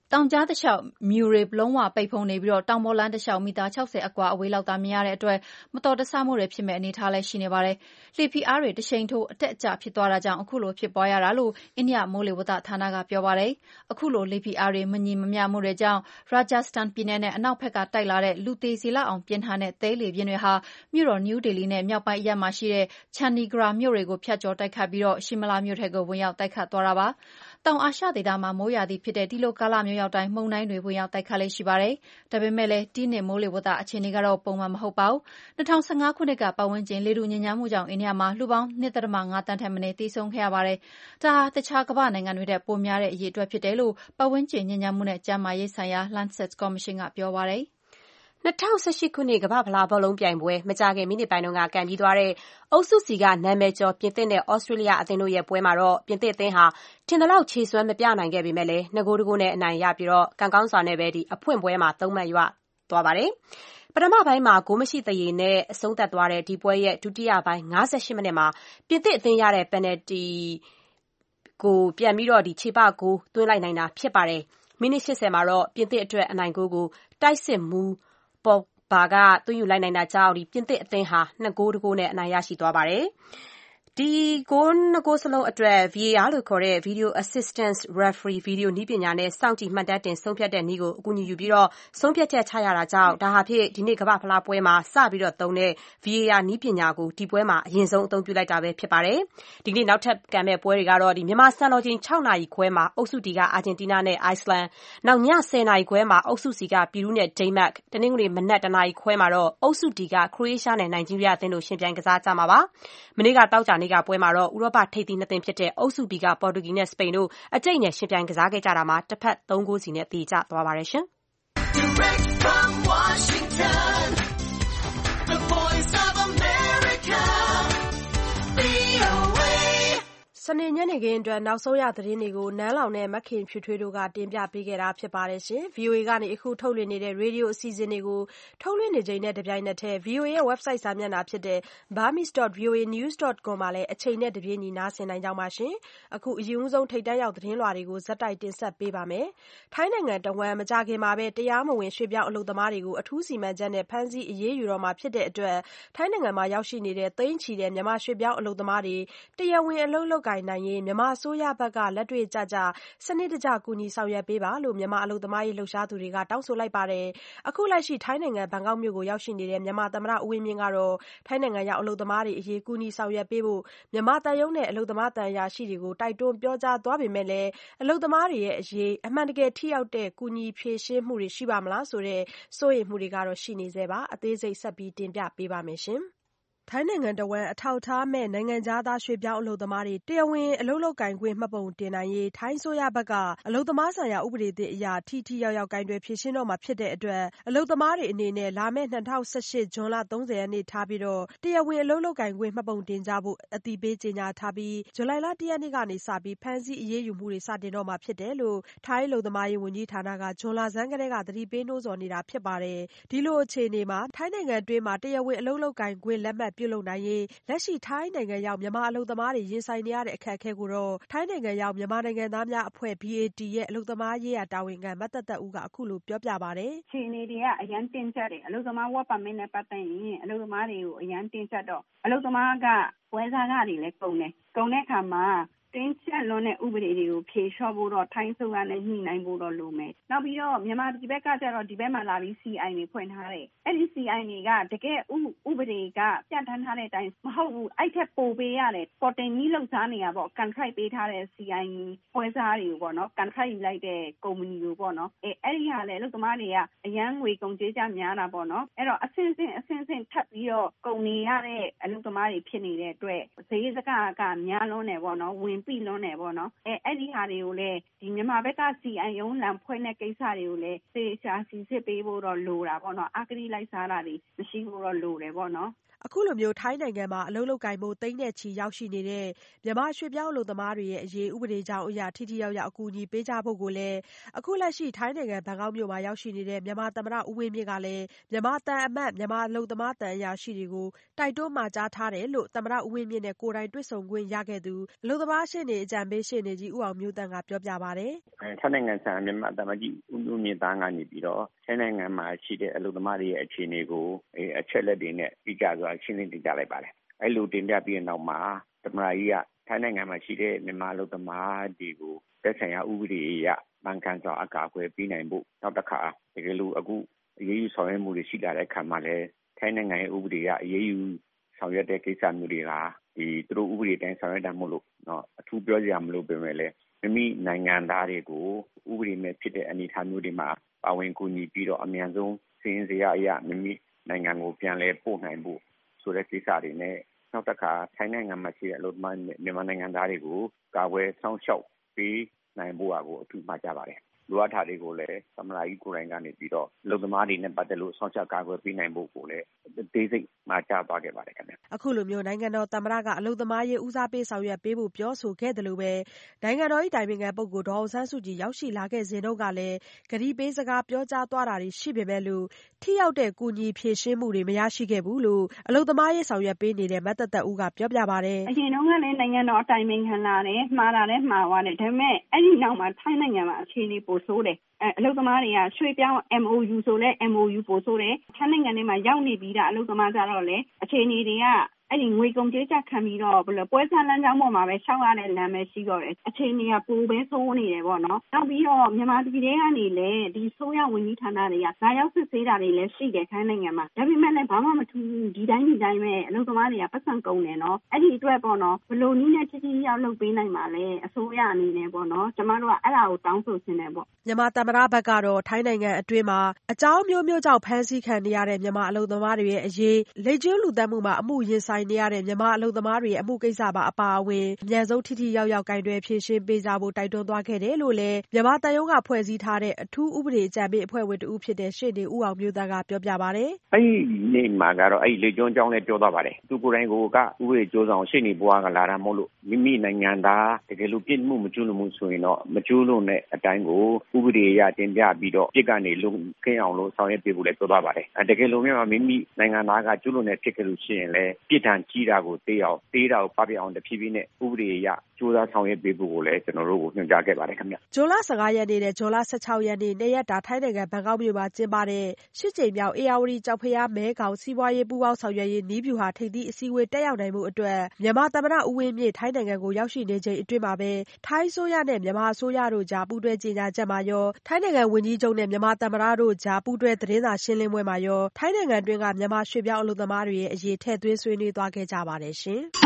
Speaker 3: တောင်ကြားတစ်လျှောက်မြူတွေလုံးဝပိတ်ဖုံးနေပြီးတောင်ပေါ်လမ်းတစ်လျှောက်မီတာ၆၀အကွာအဝေးလောက်သာမြင်ရတဲ့အတွက်မတော်တဆမှုတွေဖြစ်မဲ့အနေအထားလည်းရှိနေပါတယ်။လေဖိအားတွေတစ်ချိန်ထိုးအတက်အကျဖြစ်သွားတာကြောင့်အခုလိုဖြစ်ပွားရတာလို့အိန္ဒိယမိုးလေဝသဌာနကပြောပါတယ်။အခုလိုလေဖိအားတွေမညီမမျှမှုတွေကြောင့် Rajasthan ပြည်နယ်နဲ့အနောက်ဘက်ကတိုက်လာတဲ့လူသေးစေလောက်အောင်ပြင်းထန်တဲ့သဲလေပြင်းတွေဟာမြို့တော်နယူးဒေလီနဲ့မြောက်ပိုင်းအရပ်မှာရှိတဲ့ Chandigarh မြို့တွေကိုဖြတ်ကျော်တိုက်ခတ်ပြီးရှီမလာမြို့ထဲကိုဝင်ရောက်တိုက်ခတ်သွားတာပါ။တောင်အာရှဒေသမှာမိုးရာသီဖြစ်တဲ့ဒီလိုကာလမျိုးရောက်တိုင်းမုန်တိုင်းတွေဝင်ရောက်တိုက်ခတ်လေ့ရှိပါတယ်။ဒါပေမဲ့လည်းဒီနှစ်မိုးလေဝသအခြေအနေကတော့ပုံမှန်မဟုတ်ပါဘူး။၂၀၁၅ခုနှစ်ကပတ်ဝန်းကျင်လေထုညစ်ညမ်းမှုကြောင့်အိန္ဒိယမှာလူပေါင်း ၂ ဒသမ ၅ သန်းထက်မနည်းသေဆုံးခဲ့ရပါတယ်။ဒါဟာတခြားကမ္ဘာနိုင်ငံတွေထက်ပိုများတဲ့အရေအတွက်ဖြစ်တယ်လို့ပတ်ဝန်းကျင်ညစ်ညမ်းမှုနဲ့ကျန်းမာရေးဆိုင်ရာ Lancet ကော်မရှင်ကပြောပါတယ်။
Speaker 5: ၂၀၁၈ခုနှစ်ကမ္ဘာ့ဖလားဘောလုံးပြိုင်ပွဲမကြာခင်မိနစ်ပိုင်းတုန်းကကန်ပြီးသွားတဲ့အုပ်စု C ကနာမည်ကျော်ပြင်သစ်နဲ့ဩစတြေးလျအသင်းတို့ရဲ့ပွဲမှာတော့ပြင်သစ်အသင်းဟာထင်သလောက်ခြေစွမ်းမပြနိုင်ခဲ့ပေမဲ့လည်းနှစ်ဂိုးတစ်ဂိုးနဲ့အနိုင်ရပြီးတော့ကံကောင်းစွာနဲ့ပဲဒီအဖွင့်ပွဲမှာသုံးမှတ်ရသွားပါတယ်။ပထမပိုင်းမှာဂိုးမရှိသရေနဲ့အဆုံးသတ်သွားတဲ့ဒီပွဲရဲ့ဒုတိယပိုင်း၅၈မိနစ်မှာပြင်သစ်အသင်းရတဲ့ပယ်နယ်တီကိုပြန်ပြီးတော့ဒီခြေပဂိုးသွင်းလိုက်နိုင်တာဖြစ်ပါတယ်။မိနစ်၈၀မှာတော့ပြင်သစ်အတွက်အနိုင်ဂိုးကိုတိုက်စစ်မှုပေါ်ဘာကသွင်းယူလိုက်နိုင်တာကြောင့်ဒီပြင်သစ်အသင်းဟာနှစ်ဂိုးတစ်ဂိုးနဲ့အနိုင်ရရှိသွားပါတယ်။ဒီဂိုးနှစ်ဂိုးစလုံးအတွက် V A R လို့ခေါ်တဲ့ Video Assistant Referee ဗီဒီယိုနည်းပညာနဲ့စောင့်ကြည့်မှတ်တမ်းတင်ဆုံးဖြတ်တဲ့နည်းကိုအကူအညီယူပြီးတော့ဆုံးဖြတ်ချက်ချရတာကြောင့်ဒါဟာဖြစ်ဒီနေ့ကမ္ဘာ့ဖလားပွဲမှာစပြီးတော့သုံးတဲ့ V A R နည်းပညာကိုဒီပွဲမှာအရင်ဆုံးအသုံးပြုလိုက်တာပဲဖြစ်ပါတယ်။ဒီကနေ့နောက်ထပ်ကန်မဲ့ပွဲတွေကတော့ဒီမြန်မာစံတော်ချိန်၆နာရီခွဲမှာအုပ်စု D ကအာဂျင်တီးနားနဲ့အိုက်စလန်နောက်ည၁၀နာရီခွဲမှာအုပ်စု C ကပီရူးနဲ့ဒိန်းမတ်တနင်္ဂနွေမနက်တနာရီခွဲမှာတော့အုပ်စု D ကခရိုအေးရှားနဲ့နိုင်ဂျီးရီးယားအသင်းတို့ရှင်ပြိုင်ကစားကြမှာပါ။မနေ့ကတောက်ကြနေ့ကပွဲမှာတော့ဥရောပထိပ်သီးနှစ်သင်းဖြစ်တဲ့အုပ်စု B ကပေါ်တူဂီနဲ့စပိန်တို့အကြိတ်နဲ့ရှင်ပြိုင်ကစားခဲ့ကြတာမှာတစ်ဖက်သုံးဂိုးစီနဲ့သေကျသွားပါတယ်ရှင်။ Direct from Washington, the voice of America, V O A
Speaker 2: စနေညနေခင်းအတွက်နောက်ဆုံးရသတင်းတွေကိုနန်းလောင်နဲ့မခင်ဖြူထွေးတို့ကတင်ပြပေးခဲ့တာဖြစ်ပါတယ်ရှင်။ V O A ကနေအခုထုတ်လွှင့်နေတဲ့ရေဒီယိုအစီအစဉ်တွေကိုထုတ်လွှင့်နေချိန်နဲ့တပြိုင်နက်တည်း V O A ရဲ့ website စာမျက်နှာဖြစ်တဲ့ burmese dot v o a news dot com မှာလည်းအချိန်နဲ့တပြေးညီနားဆင်နိုင်ကြပါရှင်။အခုအရင်ဆုံးထိပ်တန်းရောက်သတင်းလွှာတွေကိုဇက်တိုက်တင်ဆက်ပေးပါမယ်။ထိုင်းနိုင်ငံတဝမ်းမကြခင်မှာပဲတရားမဝင်ရွှေ့ပြောင်းအလုပ်သမားတွေကိုအထူးစီမံချက်နဲ့ဖမ်းဆီးအရေးယူတော့မှာဖြစ်တဲ့အတွက်ထိုင်းနိုင်ငံမှာရောက်ရှိနေတဲ့သိန်းချီတဲ့မြန်မာရွှေ့ပြောင်းအလုပ်သမားတွေတရားဝင်အလုပ်လုပ်ကိုင်နိုင်ရေးမြန်မာအစိုးရဘက်ကလက်တွေ့ကျကျစနစ်တကျကူညီဆောင်ရွက်ပေးပါလို့မြန်မာအလုပ်သမားရေးလှုပ်ရှားသူတွေကတောင်းဆိုလိုက်ပါတယ်။အခုလက်ရှိထိုင်းနိုင်ငံဘန်ကောက်မြို့ကိုရောက်ရှိနေတဲ့မြန်မာသမ္မတဦးဝင်းမြင့်ကတော့ထိုင်းနိုင်ငံရောက်အလုပ်သမားတွေအရေးကူညီဆောင်ရွက်ပေးဖို့မြန်မာတန်ယုံနဲ့အလုပ်သမားတန်ရာရှိတွေကိုတိုက်တွန်းပြောကြားသွားပေမဲ့လည်းအလုပ်သမားတွေရဲ့အရေးအမှန်တကယ်ထိရောက်တဲ့ကူညီဖြေရှင်းမှုတွေရှိပါမလားဆိုတဲ့စိုးရိမ်မှုတွေကတော့ရှိနေသေးပါ။အသေးစိတ်ဆက်ပြီးတင်ပြပေးပါမယ်ရှင်။ထိုင်းနိုင်ငံတဝမ်းအထောက်အထားမဲ့နိုင်ငံခြားသားရွှေ့ပြောင်းအလုပ်သမားတွေတရားဝင်အလုပ်လုပ်ကိုင်ခွင့်မှတ်ပုံတင်နိုင်ရေးထိုင်းအစိုးရဘက်ကအလုပ်သမားဆိုင်ရာဥပဒေသစ်အရထိထိရောက်ရောက်ကိုင်တွယ်ဖြေရှင်းတော့မှာဖြစ်တဲ့အတွက်အလုပ်သမားတွေအနေနဲ့လာမယ့်၂၀၁၈ဇွန်လ၃၀ရက်နေ့ထားပြီးတော့တရားဝင်အလုပ်လုပ်ကိုင်ခွင့်မှတ်ပုံတင်ကြဖို့အသိပေးကြေညာထားပြီးဇူလိုင်လ၁ရက်နေ့ကနေစပြီးဖမ်းဆီးအရေးယူမှုတွေစတင်တော့မှာဖြစ်တယ်လို့ထိုင်းအလုပ်သမားရေးဝန်ကြီးဌာနကဇွန်လဆန်းကတည်းကသတိပေးနှိုးဆော်နေတာဖြစ်ပါတယ်။ဒီလိုအခြေအနေမှာထိုင်းနိုင်ငံတွင်းမှာတရားဝင်အလုပ်လုပ်ကိုင်ခွင့်လက်မှတ်ပြုလုပ်နိုင်ရေးလက်ရှိထိုင်းနိုင်ငံရောက်မြန်မာအလုပ်သမားတွေရင်ဆိုင်နေရတဲ့အခက်အခဲကိုတော့ထိုင်းနိုင်ငံရောက်မြန်မာနိုင်ငံသားများအဖွဲ့ B A T ရဲ့အလုပ်သမားရေးရာတာဝန်ခံမသက်သက်ဦးကအခုလိုပြောပြပါတယ်
Speaker 4: ။အခြေအနေတွေကအရန်တင်းကျပ်တယ်အလုပ်သမား work permit နဲ့ပတ်သက်ရင်အလုပ်သမားတွေကိုအရန်တင်းကျပ်တော့အလုပ်သမားကပွဲစားကတွေလည်းကုန်တယ်ကုန်တဲ့အခါမှာတင်းကျပ်လွန်းတဲ့ဥပဒေတွေကိုဖြေလျှော့ဖို့တော့ထိုင်းဆိုရနဲ့ညှိနှိုင်းဖို့တော့လိုမယ်။နောက်ပြီးတော့မြန်မာဒီဘက်ကကျတော့ဒီဘက်မှာလာပြီး C I တွေဖွင့်ထားတယ်။အဲ့ဒီ C I တွေကတကယ်ဥပဒေကပြဋ္ဌာန်းထားတဲ့အတိုင်းမဟုတ်ဘူးအဲ့ထက်ပိုပေးရတယ်။ porting ကြီးလောက်စားနေတာပေါ့ contract ပေးထားတဲ့ C I ပွဲစားတွေကိုပေါ့နော် contract ယူလိုက်တဲ့ကုမ္ပဏီကိုပေါ့နော်။အဲ့အဲ့ဒီဟာလည်းအလုပ်သမားတွေကအရန်ငွေကုန်ကြေးကြများတာပေါ့နော်။အဲ့တော့အဆင့်ဆင့်အဆင့်ဆင့်ထပ်ပြီးတော့ကုန်နေရတဲ့အလုပ်သမားတွေဖြစ်နေတဲ့အတွက်ဈေးစကားကများလွန်းတယ်ပေါ့နော်ဝင်ပြီလွန်းတယ်ပေါ့နော်အဲအဲ့ဒီဟာတွေကိုလည်းဒီမြန်မာဘက်က C I ရုံးလမ်းဖွဲ့တဲ့ကိစ္စတွေကိုလည်းသေချာစီစစ်ပေးဖို့တော့လိုတာပေါ့နော်အကတိလိုက်စားတာတွေမရှိဖို့တော့လိုတယ်ပေါ့နော်
Speaker 2: အခုလိုမျိုးထိုင်းနိုင်ငံမှာအလုပ်လုပ်ကိုင်ဖို့သိန်းနဲ့ချီရောက်ရှိနေတဲ့မြန်မာရွှေ့ပြောင်းအလုပ်သမားတွေရဲ့အရေးဥပဒေကြောင်းအရာထိထိရောက်ရောက်အကူအညီပေးကြဖို့ကိုလည်းအခုလက်ရှိထိုင်းနိုင်ငံဘန်ကောက်မြို့မှာရောက်ရှိနေတဲ့မြန်မာသမ္မတဦးဝင်းမြင့်ကလည်းမြန်မာတန်အမတ်မြန်မာအလုပ်သမားတန်အရာရှိတွေကိုတိုက်တွန်းမှာကြားထားတယ်လို့သမ္မတဦးဝင်းမြင့်နဲ့ကိုယ်တိုင်တွေ့ဆုံခွင့်ရခဲ့သူအလုပ်သမားရှေ့နေအကြံပေးရှေ့နေကြီးဦးအောင်မျိုးသန့်ကပြောပြပါတယ်
Speaker 7: ။ထိုင်းနိုင်ငံဆိုင်ရာမြန်မာတမန်ကြီးဦးမျိုးမြင့်သားကနေပြီးတော့ထိုင်းနိုင်ငံမှာရှိတဲ့အလုပ်သမားတွေရဲ့အခြေအနေကိုအချက်လက်တွေနဲ့ပြီးကြစွာရှင်းလင်းတင်ပြလိုက်ပါတယ်။အဲလိုတင်ပြပြီးတဲ့နောက်မှာသမ္မတကြီးကထိုင်းနိုင်ငံမှာရှိတဲ့မြန်မာအလုပ်သမားတွေကိုသက်ဆိုင်ရာဥပဒေအရမှန်ကန်စွာအကာအကွယ်ပေးနိုင်ဖို့နောက်တစ်ခါတကယ်လို့အခုအရေးယူဆောင်ရွက်မှုတွေရှိလာတဲ့အခါမှာလည်းထိုင်းနိုင်ငံရဲ့ဥပဒေကအရေးယူဆောင်ရွက်တဲ့ကိစ္စမျိုးတွေကဒီသူတို့ဥပဒေတိုင်းဆောင်ရွက်တာမို့လို့เนาะအထူးပြောကြရမလို့ပြင်မဲ့လေမိမိနိုင်ငံသားတွေကိုဥပဒေနဲ့ဖြစ်တဲ့အနေအထားမျိုးတွေမှာပါဝင်ကူညီပြီးတော့အမြန်ဆုံးစီရင်စရာအရာမိမိနိုင်ငံကိုပြန်လဲပို့နိုင်ဖို့ဆိုတဲ့ကိစ္စတွေနဲ့နောက်တစ်ခါထိုင်းနိုင်ငံမှာရှိတဲ့အလုပ်သမားမြန်မာနိုင်ငံသားတွေကိုကာကွယ်စောင့်ရှောက်ပေးနိုင်ဖို့အကိုအထူးမှကြပါတယ်လိုအပ်တာတွေကိုလည်းသမ္မတကြီးကိုယ်တိုင်ကနေပြီးတော့လုံသမားတွေနဲ့ပတ်သက်လို့ဆောင်းချကာကွယ်ပေးနိုင်ဖို့ကိုလည်းဒေးစိတ်မှာကြားသွားခဲ့ပါတယ်ခင်ဗျ
Speaker 2: ။အခုလိုမျိုးနိုင်ငံတော်သမ္မတကအလုံသမားရေးဦးစားပေးဆောင်ရွက်ပေးဖို့ပြောဆိုခဲ့တယ်လို့ပဲနိုင်ငံတော်၏တိုင်ပင်ခံပုဂ္ဂိုလ်ဒေါ်အောင်ဆန်းစုကြည်ရောက်ရှိလာခဲ့စဉ်တော့ကလည်းဂရီပေးစကားပြောကြားသွားတာတွေရှိပေမဲ့လို့ထိရောက်တဲ့ကူညီဖြည့်ရှင်းမှုတွေမရရှိခဲ့ဘူးလို့အလုံသမားရေးဆောင်ရွက်ပေးနေတဲ့မတ်သက်သက်ဦးကပြောပြပါတယ်
Speaker 4: ။အရင်တော့ကလည်းနိုင်ငံတော်အတိုင်ပင်ခံလာတယ်မှားတာလည်းမှားသွားတယ်ဒါပေမဲ့အဲ့ဒီနောက်မှာထိုင်းနိုင်ငံမှာအခြေအနေပိုဆိုးတယ်အလုပ်သမားတွေကရွှေ့ပြောင်း M O U ဆိုလဲ M O U ပို့ဆိုတယ်ထိုင်းနိုင်ငံထဲမှာရောက်နေပြီးတာအလုပ်သမားကြတော့လေအခြေအနေတွေကအဲ့ဒီငွေကုန်ကြေးကျခံပြီးတော့ဘယ်လိုပွဲစားလမ်းကြောင်းပေါ်မှာပဲရှောက်ရတဲ့လမ်းပဲရှိတော့တယ်အခြေအနေကပိုပဲဆိုးနေတယ်ပေါ့နော်နောက်ပြီးတော့မြန်မာပြည်ထဲကနေလေဒီဆိုးရဝန်ကြီးဌာနတွေကဇာရောက်စစ်ဆေးတာတွေလည်းရှိတယ်ထိုင်းနိုင်ငံမှာဒါပေမဲ့လည်းဘာမှမထူးဒီတိုင်းဒီတိုင်းပဲအလုပ်သမားတွေကပတ်စံကုန်တယ်နော်အဲ့ဒီအတွက်ပေါ့နော်ဘယ်လိုနည်းနဲ့ချစ်ချစ်ရောက်လုပ်ပေးနိုင်မှာလဲအစိုးရအနေနဲ့ပေါ့နော်ကျမတို့ကအဲ့ဒါကိုတောင်းဆိုနေတယ်ပေါ့
Speaker 2: မြန်မာသမ္မတဘက်ကတော့ထိုင်းနိုင်ငံအတွင်းမှာအကြောင်းမျိုးမျိုးကြောင့်ဖမ်းဆီးခံနေရတဲ့မြန်မာအလုပ်သမားတွေရဲ့အရေးလိပ်ကျွန်းလူသတ်မှုမှာအမှုရင်ဆိုင်နေရတဲ့မြန်မာအလုပ်သမားတွေရဲ့အမှုကိစ္စပါအပါအဝင်အမြန်ဆုံးထိထိရောက်ရောက်ကင်တွယ်ဖြေရှင်းပေးကြဖို့တိုက်တွန်းသွားခဲ့တယ်လို့လည်းမြန်မာတန်ယုံကဖွဲ့စည်းထားတဲ့အထူးဥပဒေအကြံပေးအဖွဲ့ဝင်တဦးဖြစ်တဲ့ရှေ့နေဦးအောင်မျိုးသန့်ကပြောပြပါတယ်
Speaker 7: ။အဲ့ဒီနေ့မှာကတော့အဲ့ဒီလိပ်ကျွန်းအကြောင်းလည်းပြောသွားပါတယ်။သူကိုယ်တိုင်ကိုကဥပဒေကြိုးဆောင်ရှေ့နေဘွားကလာတာမဟုတ်လို့မိမိနိုင်ငံသားတကယ်လို့ပြစ်မှုမကျူးလွန်မှုဆိုရင်တော့မကျူးလွန်တဲ့အတိုင်းကိုဥပဒေအရတင်ပြပြီးတော့ပြစ်ကနေလုံခင်းအောင်လို့ဆောင်ရွက်ပေးဖို့လည်းပြောသွားပါတယ်။အဲတကယ်လို့မြန်မာမိမိနိုင်ငံသားကကျူးလွန်တဲ့ဖြစ်ခဲ့လို့ရှိရင်လည်းပြစ်ဒဏ်ကြီးတာကိုတေးအောင်တေးတာကိုပပအောင်တဖြည်းဖြည်းနဲ့ဥပဒေအရကြိုးစားဆောင်ရွက်ပေးဖို့ကိုလည်းကျွန်တော်တို့ကိုညွှန်ကြားခဲ့ပါတယ်ခင်ဗျ
Speaker 2: ။ဇွန်လဆယ့်ငါးရက်နေ့နဲ့ဇွန်လဆယ့်ခြောက်ရက်နေ့နေ့ရက်တာထိုင်းနိုင်ငံဘန်ကောက်မြို့မှာကျင်းပတဲ့ရှစ်ကြိမ်မြောက်အေရဝတီကြောက်ဖျားမဲခေါင်စီးပွားရေးပူးပေါင်းဆောင်ရွက်ရေးနည်းဗျူဟာထိပ်သီးအစည်းအဝေးတက်ရောက်နိုင်မှုအတွက်မြန်မာသမ္မတဦးဝင်းမြင့်ထိုင်းနိုင်ငံကိုရောက်ရှိနေချိန်အတွင်းမှာပဲထိုင်းအစိုးရနဲ့မြန်မာအစိုးရတို့ကြားပူးတွဲကြေညာချက်မှာရောထိုင်းနိုင်ငံဝန်ကြီးချုပ်နဲ့မြန်မာသမ္မတတို့ကြားပူးတွဲသတင်းစာရှင်းလင်းပွဲမှာရောထိုင်းနိုင်ငံတွင်းကမြန်မာရွှေ့ပြောင်းအလုပ်သမားတွေရဲ့အရေးထည့်သွင်းဆွေးနွေးသွားခဲ့ကြပါတယ်ရှင်။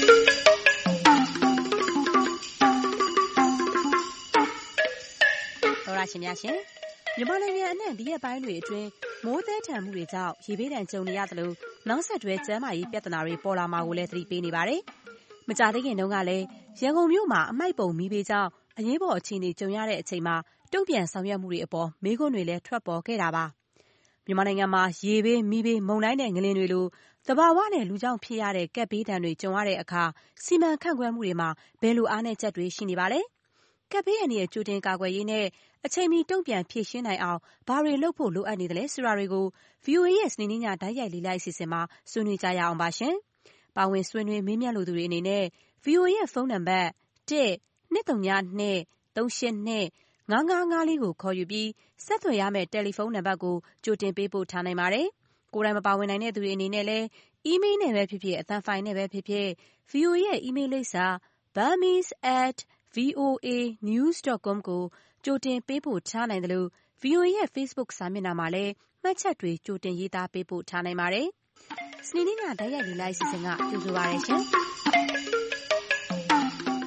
Speaker 5: တော်ရရှင်များရှင်မြန်မာနိုင်ငံအနှံ့ဒီရက်ပိုင်းတွေအတွင်းမိုးသည်းထန်မှုတွေကြောင့်ရေဘေးဒဏ်ကြုံနေရသလိုနောက်ဆက်တွဲကျန်းမာရေးပြဿနာတွေပေါ်လာမှာကိုလည်းသတိပေးနေပါတယ်။မကြာသေးခင်တုန်းကလည်းရန်ကုန်မြို့မှာအမိုက်ပုံမီးဘေးကြောင့်အရေးပေါ်အခြေအနေကြုံရတဲ့အချိန်မှာတုံ့ပြန်ဆောင်ရွက်မှုတွေအပေါ်မေးခွန်းတွေလည်းထွက်ပေါ်ခဲ့တာပါ။မြန်မာနိုင်ငံမှာရေဘေးမီးဘေးမုန်တိုင်းနဲ့ငလျင်တွေလိုသဘာဝနဲ့လူကြောင့်ဖြစ်ရတဲ့ကပ်ဘေးဒဏ်တွေကြုံရတဲ့အခါစီမံခန့်ခွဲမှုတွေမှာဘယ်လိုအားနည်းချက်တွေရှိနေပါလဲ။ကပ်ဘေးအန္တရာယ်ကြိုတင်ကာကွယ်ရေးနဲ့အချိန်မီတုံ့ပြန်ဖြေရှင်းနိုင်အောင်ဘာတွေလုပ်ဖို့လိုအပ်နေသလဲဆိုတာတွေကို ဗွီအိုအေ ရဲ့စနေနေ့ညတိုက်ရိုက်လေးလိုက်အစီအစဉ်မှာဆွေးနွေးကြရအောင်ပါရှင်။ပါဝင်ဆွေးနွေးမေးမြန်းလိုသူတွေအနေနဲ့ ဗွီအိုအေ ရဲ့ဖုန်းနံပါတ်တစ် နှစ် သုံး ၂ သုံး ရှစ် ၂ ငါး ငါး ငါး လေးကိုခေါ်ယူပြီးဆက်သွယ်ရမယ့်တယ်လီဖုန်းနံပါတ်ကိုကြိုတင်ပေးပို့ထားနိုင်ပါတယ်။ကိုယ်တိုင်မပါဝင်နိုင်တဲ့သူတွေအနေနဲ့လည်းအီးမေးလ်နဲ့ပဲဖြစ်ဖြစ်အသံဖိုင်နဲ့ပဲဖြစ်ဖြစ် ဗွီအိုအေ ရဲ့အီးမေးလ်လိပ်စာ burmese at voa news dot com ကိုကြိုတင်ပေးပို့ထားနိုင်တယ်လို့ ဗွီအိုအေ ရဲ့ Facebook စာမျက်နှာမှာလည်းမှတ်ချက်တွေကြိုတင်ရေးသားပေးပို့ထားနိုင်ပါတယ်။စနေနေ့ညတိုက်ရိုက်လေးလိုက်အစီအစဉ်ကကြိုဆိုပါရရှင်။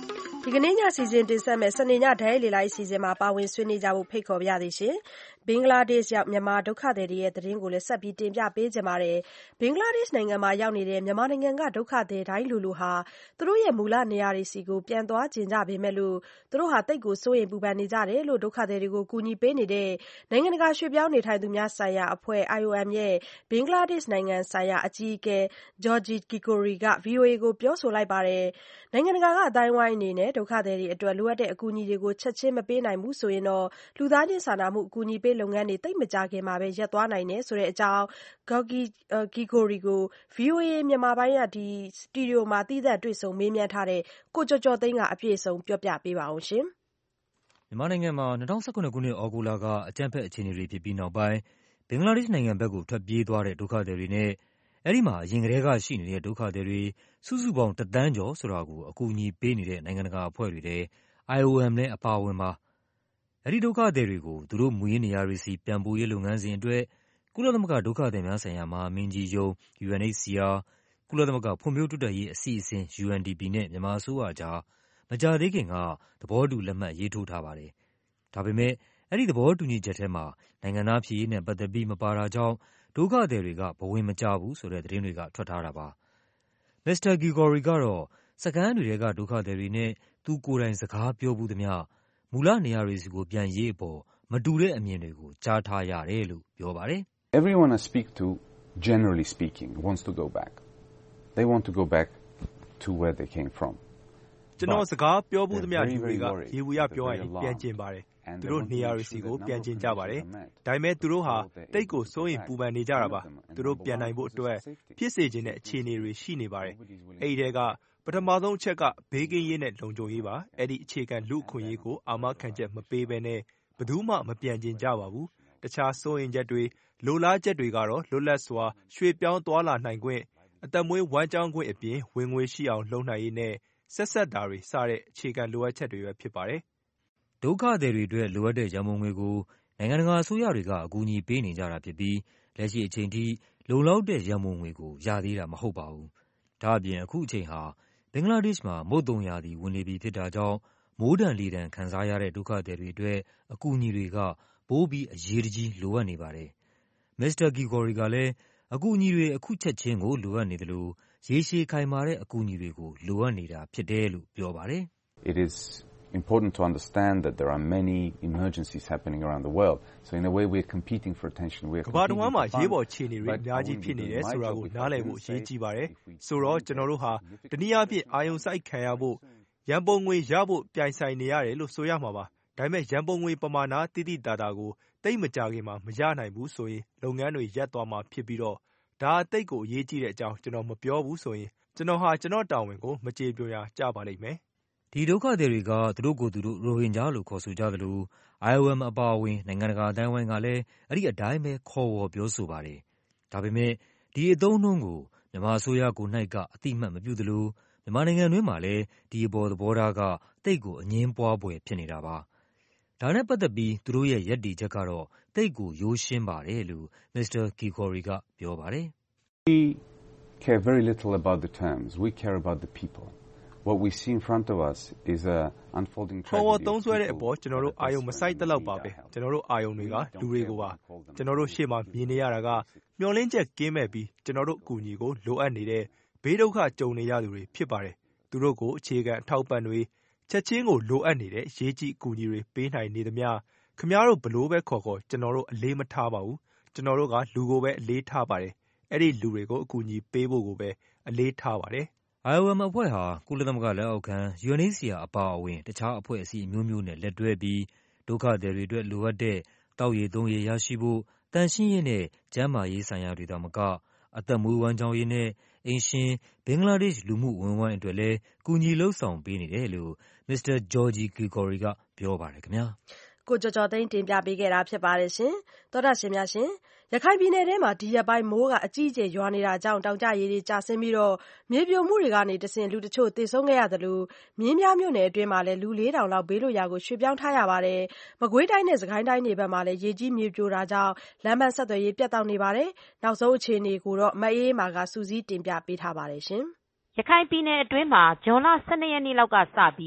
Speaker 2: ဒီကနေ့ညစီစဉ်တင်ဆက်မဲ့စနေညဓာတ်လေလိုက်စီစဉ်မှာပါဝင်ဆွေးနွေးကြဖို့ဖိတ်ခေါ်ပါရသည်ရှင်ဘင်္ဂလားဒေ့ရှ်ရောက်မြန်မာဒုက္ခသည်တွေရဲ့သတင်းကိုလည်းဆက်ပြီးတင်ပြပေးကြပါမယ်ဘင်္ဂလားဒေ့ရှ်နိုင်ငံမှာရောက်နေတဲ့မြန်မာနိုင်ငံကဒုက္ခသည်တိုင်းလူလူဟာသူတို့ရဲ့မူလနေရာတွေစီကိုပြန်သွားကျင်ကြပေမဲ့လို့သူတို့ဟာတိတ်ကိုစိုးရိမ်ပူပန်နေကြတယ်လို့ဒုက္ခသည်တွေကိုကူညီပေးနေတဲ့နိုင်ငံတကာရွှေ့ပြောင်းနေထိုင်သူများဆိုင်ရာအဖွဲ့ I O M ရဲ့ဘင်္ဂလားဒေ့ရှ်နိုင်ငံဆိုင်ရာအကြီးအကဲ Georgie Kikori က V O A ကိုပြောဆိုလိုက်ပါတယ်နိုင်ငံတကာကအတိုင်းဝိုင်းအနေနဲ့ဒုက္ခသည်တွေအတွက်လိုအပ်တဲ့အကူအညီတွေကိုချက်ချင်းမပေးနိုင်ဘူးဆိုရင်တော့လူသားချင်းစာနာမှုအကူအညီပေးလုပ်ငန်းတွေတိတ်မကြခင်မှာပဲရပ်သွားနိုင်တယ်ဆိုတဲ့အကြောင်း Georgie Kikori ကို V O A မြန်မာပိုင်းကဒီစတူဒီယိုမှာသီးသန့်တွေ့ဆုံမေးမြန်းထားတဲ့ကိုကျော်ကျော်သိန်းကအပြည့်အစုံပြောပြပေးပါအောင်ရှင်
Speaker 6: မြန်မာနိုင်ငံမှာ၂၀၁၇ခုနှစ်ဩဂုတ်လကအကြမ်းဖက်အခြေအနေတွေဖြစ်ပြီးနောက်ပိုင်းဘင်္ဂလားဒေ့ရှ်နိုင်ငံဘက်ကိုထွက်ပြေးသွားတဲ့ဒုက္ခသည်တွေနဲ့အဲဒီမှာအရင်ကတည်းကရှိနေတဲ့ဒုက္ခသည်တွေစုစုပေါင်းတသန်းကျော်ဆိုတာကိုအကူအညီပေးနေတဲ့နိုင်ငံတကာအဖွဲ့တွေထဲ I O M လည်းအပါအဝင်ပါအဲဒီဒုက္ခသည်တွေကိုသူတို့မူရင်းနေရာတွေစီပြန်ပို့ရေးလုပ်ငန်းစဉ်အတွက်ကုလသမဂ္ဂဒုက္ခသည်များဆိုင်ရာမဟာမင်းကြီးရုံး U N H C R ကုလသမဂ္ဂဖွံ့ဖြိုးတိုးတက်ရေးအစီအစဉ် U N D P နဲ့မြန်မာအစိုးရကြားမကြာသေးခင်ကသဘောတူလက်မှတ်ရေးထိုးထားပါတယ်ဒါပေမဲ့အဲဒီသဘောတူညီချက်ထဲမှာနိုင်ငံသားဖြစ်ရေးနဲ့ပတ်သက်ပြီးမပါတာကြောင့်ဒုက္ခသည်တွေကဘဝင်မကျဘူးဆိုတဲ့သတင်းတွေကထွက်ထားတာပါမစ္စတာ Kikori ကတော့စခန်းတွေထဲကဒုက္ခသည်တွေနဲ့သူကိုယ်တိုင်စကားပြောဘူးသမျှမူလနေရာတွေစီကိုပြန်ရေးအပေါ်မတူတဲ့အမြင်တွေကိုကြားထားရတယ်လို့ပြောပါတယ်
Speaker 8: Everyone I speak to generally speaking wants to go back. They want to go back to where they came from.
Speaker 9: ကျွန်တော်စကားပြောဘူးသမျှလူတွေကရေဘူးရပြောရင်ပြန်ကျင်ပါတယ်သူတို့နေရာတွေစီကိုပြန်ကျင်ကြပါတယ်ဒါပေမဲ့သူတို့ဟာတိတ်ကိုစိုးရင်ပူပန်နေကြတာပါသူတို့ပြန်နိုင်ဖို့အတွက်ဖြစ်စေခြင်းတဲ့အခြေအနေတွေရှိနေပါတယ်အဲ့ဒီတဲကပထမဆုံးအချက်ကဘေးကင်းရေးနဲ့လုံခြုံရေးပါအဲ့ဒီအခြေခံလူခွင့်ရေးကိုအာမခံချက်မပေးဘဲနဲ့ဘယ်သူမှမပြန်ကျင်ကြပါဘူးတခြားစိုးရင်ချက်တွေလိုလားချက်တွေကတော့လွတ်လပ်စွာရွှေ့ပြောင်းသွားလာနိုင်ခွင့်အသက်မွေးဝမ်းကြောင်းခွင့်အပြင်ဝင်ငွေရှိအောင်လုပ်နိုင်ရေးနဲ့ဆက်ဆက်တာတွေစတဲ့အခြေခံလိုအပ်ချက်တွေပဲဖြစ်ပါတယ်
Speaker 6: ဒုက္ခသည်တွေအတွက်လိုအပ်တဲ့ရန်ပုံငွေကိုနိုင်ငံတကာအစိုးရတွေကအကူအညီပေးနေကြတာဖြစ်ပြီးလက်ရှိအချိန်ထိလုံလောက်တဲ့ရန်ပုံငွေကိုရသေးတာမဟုတ်ပါဘူးဒါအပြင်အခုအချိန်ဟာဘင်္ဂလားဒေ့ရှ်မှာမုတ်သုံရာသီဝင်နေပြီဖြစ်တာကြောင့်မိုးဒဏ်လေဒဏ်ခံစားရတဲ့ဒုက္ခသည်တွေအတွက်အကူအညီတွေကပိုပြီးအရေးတကြီးလိုအပ်နေပါတယ်မစ္စတာ Kikori ကလည်းအကူအညီတွေအခုချက်ချင်းကိုလိုအပ်နေတယ်လို့ရေရှည်ခိုင်မာတဲ့အကူအညီတွေကိုလိုအပ်နေတာဖြစ်တယ်လို့ပြောပါတယ်
Speaker 8: It is important to understand that there are many emergencies happening around the world. So in a way we're competing for attention. We're
Speaker 9: competing. ကမ္ဘာတစ်ဝန်းမှာရေးပေါ်ခြေနေတွေအများကြီးဖြစ်နေတယ်ဆိုတာကိုနားလည်ဖို့အရေးကြီးပါတယ်။ဆိုတော့ကျွန်တော်တို့ဟာတနည်းအားဖြင့်အာယုံစိုက်ခံရဖို့ရန်ပုံငွေရဖို့ပြိုင်ဆိုင်နေရတယ်လို့ဆိုရမှာပါ။ဒါပေမဲ့ရန်ပုံငွေပမာဏတိတိတတာကိုတိတ်မကြခင်မှာမရနိုင်ဘူးဆိုရင်လုပ်ငန်းတွေရပ်သွားမှာဖြစ်ပြီးတော့ဒါအသိကိုအရေးကြီးတဲ့အကြောင်းကျွန်တော်မပြောဘူးဆိုရင်ကျွန်တော်ဟာကျွန်တော်တာဝန်ကိုမကြေပွန်ရကြပါလိမ့်မယ်
Speaker 6: ဒီဒုက္ခသည်တွေကသူတို့ကိုယ်သူတို့ရိုဟင်ဂျာလို့ခေါ်ဆိုကြသလို I O M အပါအဝင်နိုင်ငံတကာအတိုင်းအဝိုင်းကလည်းအဲ့ဒီအတိုင်းပဲခေါ်ဝေါ်ပြောဆိုပါတယ်ဒါပေမဲ့ဒီအသုံးအနှုန်းကိုမြန်မာအစိုးရကိုယ်၌ကအတိအမှတ်မပြုသလိုမြန်မာနိုင်ငံတွင်းမှာလည်းဒီအပေါ်သဘောထားကတိတ်ကိုအငင်းပွားဖွယ်ဖြစ်နေတာပါဒါနဲ့ပတ်သက်ပြီးသူတို့ရဲ့ရပ်တည်ချက်ကတော့တိတ်ကိုရိုးရှင်းပါတယ်လို့မစ္စတာ Kikori ကပြောပါတယ်
Speaker 8: We care very little about the terms. We care about the people.What we see in front of us is a unfolding tragedy.
Speaker 9: ခေါ်သုံးဆွဲတဲ့အပေါ်ကျွန်တော်တို့အာယုံမဆိုင်တဲ့လောက်ပါပဲကျွန်တော်တို့အာယုံတွေကလူတွေကိုပါကျွန်တော်တို့ရှေ့မှာမြင်နေရတာကမျောလင်းချက်ကင်းမဲ့ပြီးကျွန်တော်တို့အကူအညီကိုလိုအပ်နေတဲ့ဘေးဒုက္ခကြုံနေရသူတွေဖြစ်ပါတယ်သူတို့ကိုအခြေခံအထောက်ပံ့တွေချက်ချင်းကိုလိုအပ်နေတဲ့ရေးကြီးအကူအညီတွေပေးနိုင်နေသမျှခင်ဗျားတို့ဘလို့ပဲခေါ်ခေါ်ကျွန်တော်တို့အလေးမထားပါဘူးကျွန်တော်တို့ကလူကိုပဲအလေးထားပါတယ်အဲ့ဒီလူတွေကိုအကူအညီပေးဖို့ကိုပဲအလေးထားပါတယ်
Speaker 6: I O M အဖွဲ့ဟာကုလသမဂ္ဂလက်အောက်ခံ U N H C R အပါအဝင်တခြားအဖွဲ့အစည်းအမျိုးမျိုးနဲ့လက်တွဲပြီးဒုက္ခသည်တွေအတွက်လိုအပ်တဲ့တောက်ရည်သုံးရည်ရရှိဖို့တန်ရှင်းရေးနဲ့ကျန်းမာရေးဆိုင်ရာတွေသာမကအသက်မွေးဝမ်းကြောင်းရေးနဲ့အိမ်ရှင်ဘင်္ဂလားဒေ့ရှ်လူမှုဝန်ဝိုင်းအတွက်လည်းကူညီလှုပ်ဆောင်ပေးနေတယ်လို့မစ္စတာ Georgie Kikori ကပြောပါတယ်ခင်ဗျာ
Speaker 2: ကိုကျော်ကျော်သိန်းတင်ပြပေးခဲ့တာဖြစ်ပါတယ်ရှင်သောတာရှင်များရှင်ရခိုင်ပြည်နယ်ထဲမှာဒီရက်ပိုင်းမိုးကအကြီးအကျယ်ရွာနေတာကြောင့်တောင်ကျရေတွေကျဆင်းပြီးတော့မြေပြိုမှုတွေကနေတဆင့်လူတချို့သေဆုံးခဲ့ရတယ်လို့မြင်းများမြို့နယ်အတွင်းမှာလည်းလူလေးထောင်လောက်ဘေးလွတ်ရာကိုရွှေ့ပြောင်းထားရပါတယ်မကွေးတိုင်းနဲ့စကိုင်းတိုင်းတွေဘက်မှာလည်းရေကြီးမြေပြိုတာကြောင့်လမ်းမဆက်သွယ်ရေးပြတ်တောက်နေပါတယ်နောက်ဆုံးအခြေအနေကိုတော့မအေးမာကစူးစီးတင်ပြပေးထားပါတယ်ရှင်
Speaker 10: ရခိုင်ပြည်နယ်အတွင်းမှာဇွန်လ ၁၂ ရက်နေ့လောက်ကစပြီး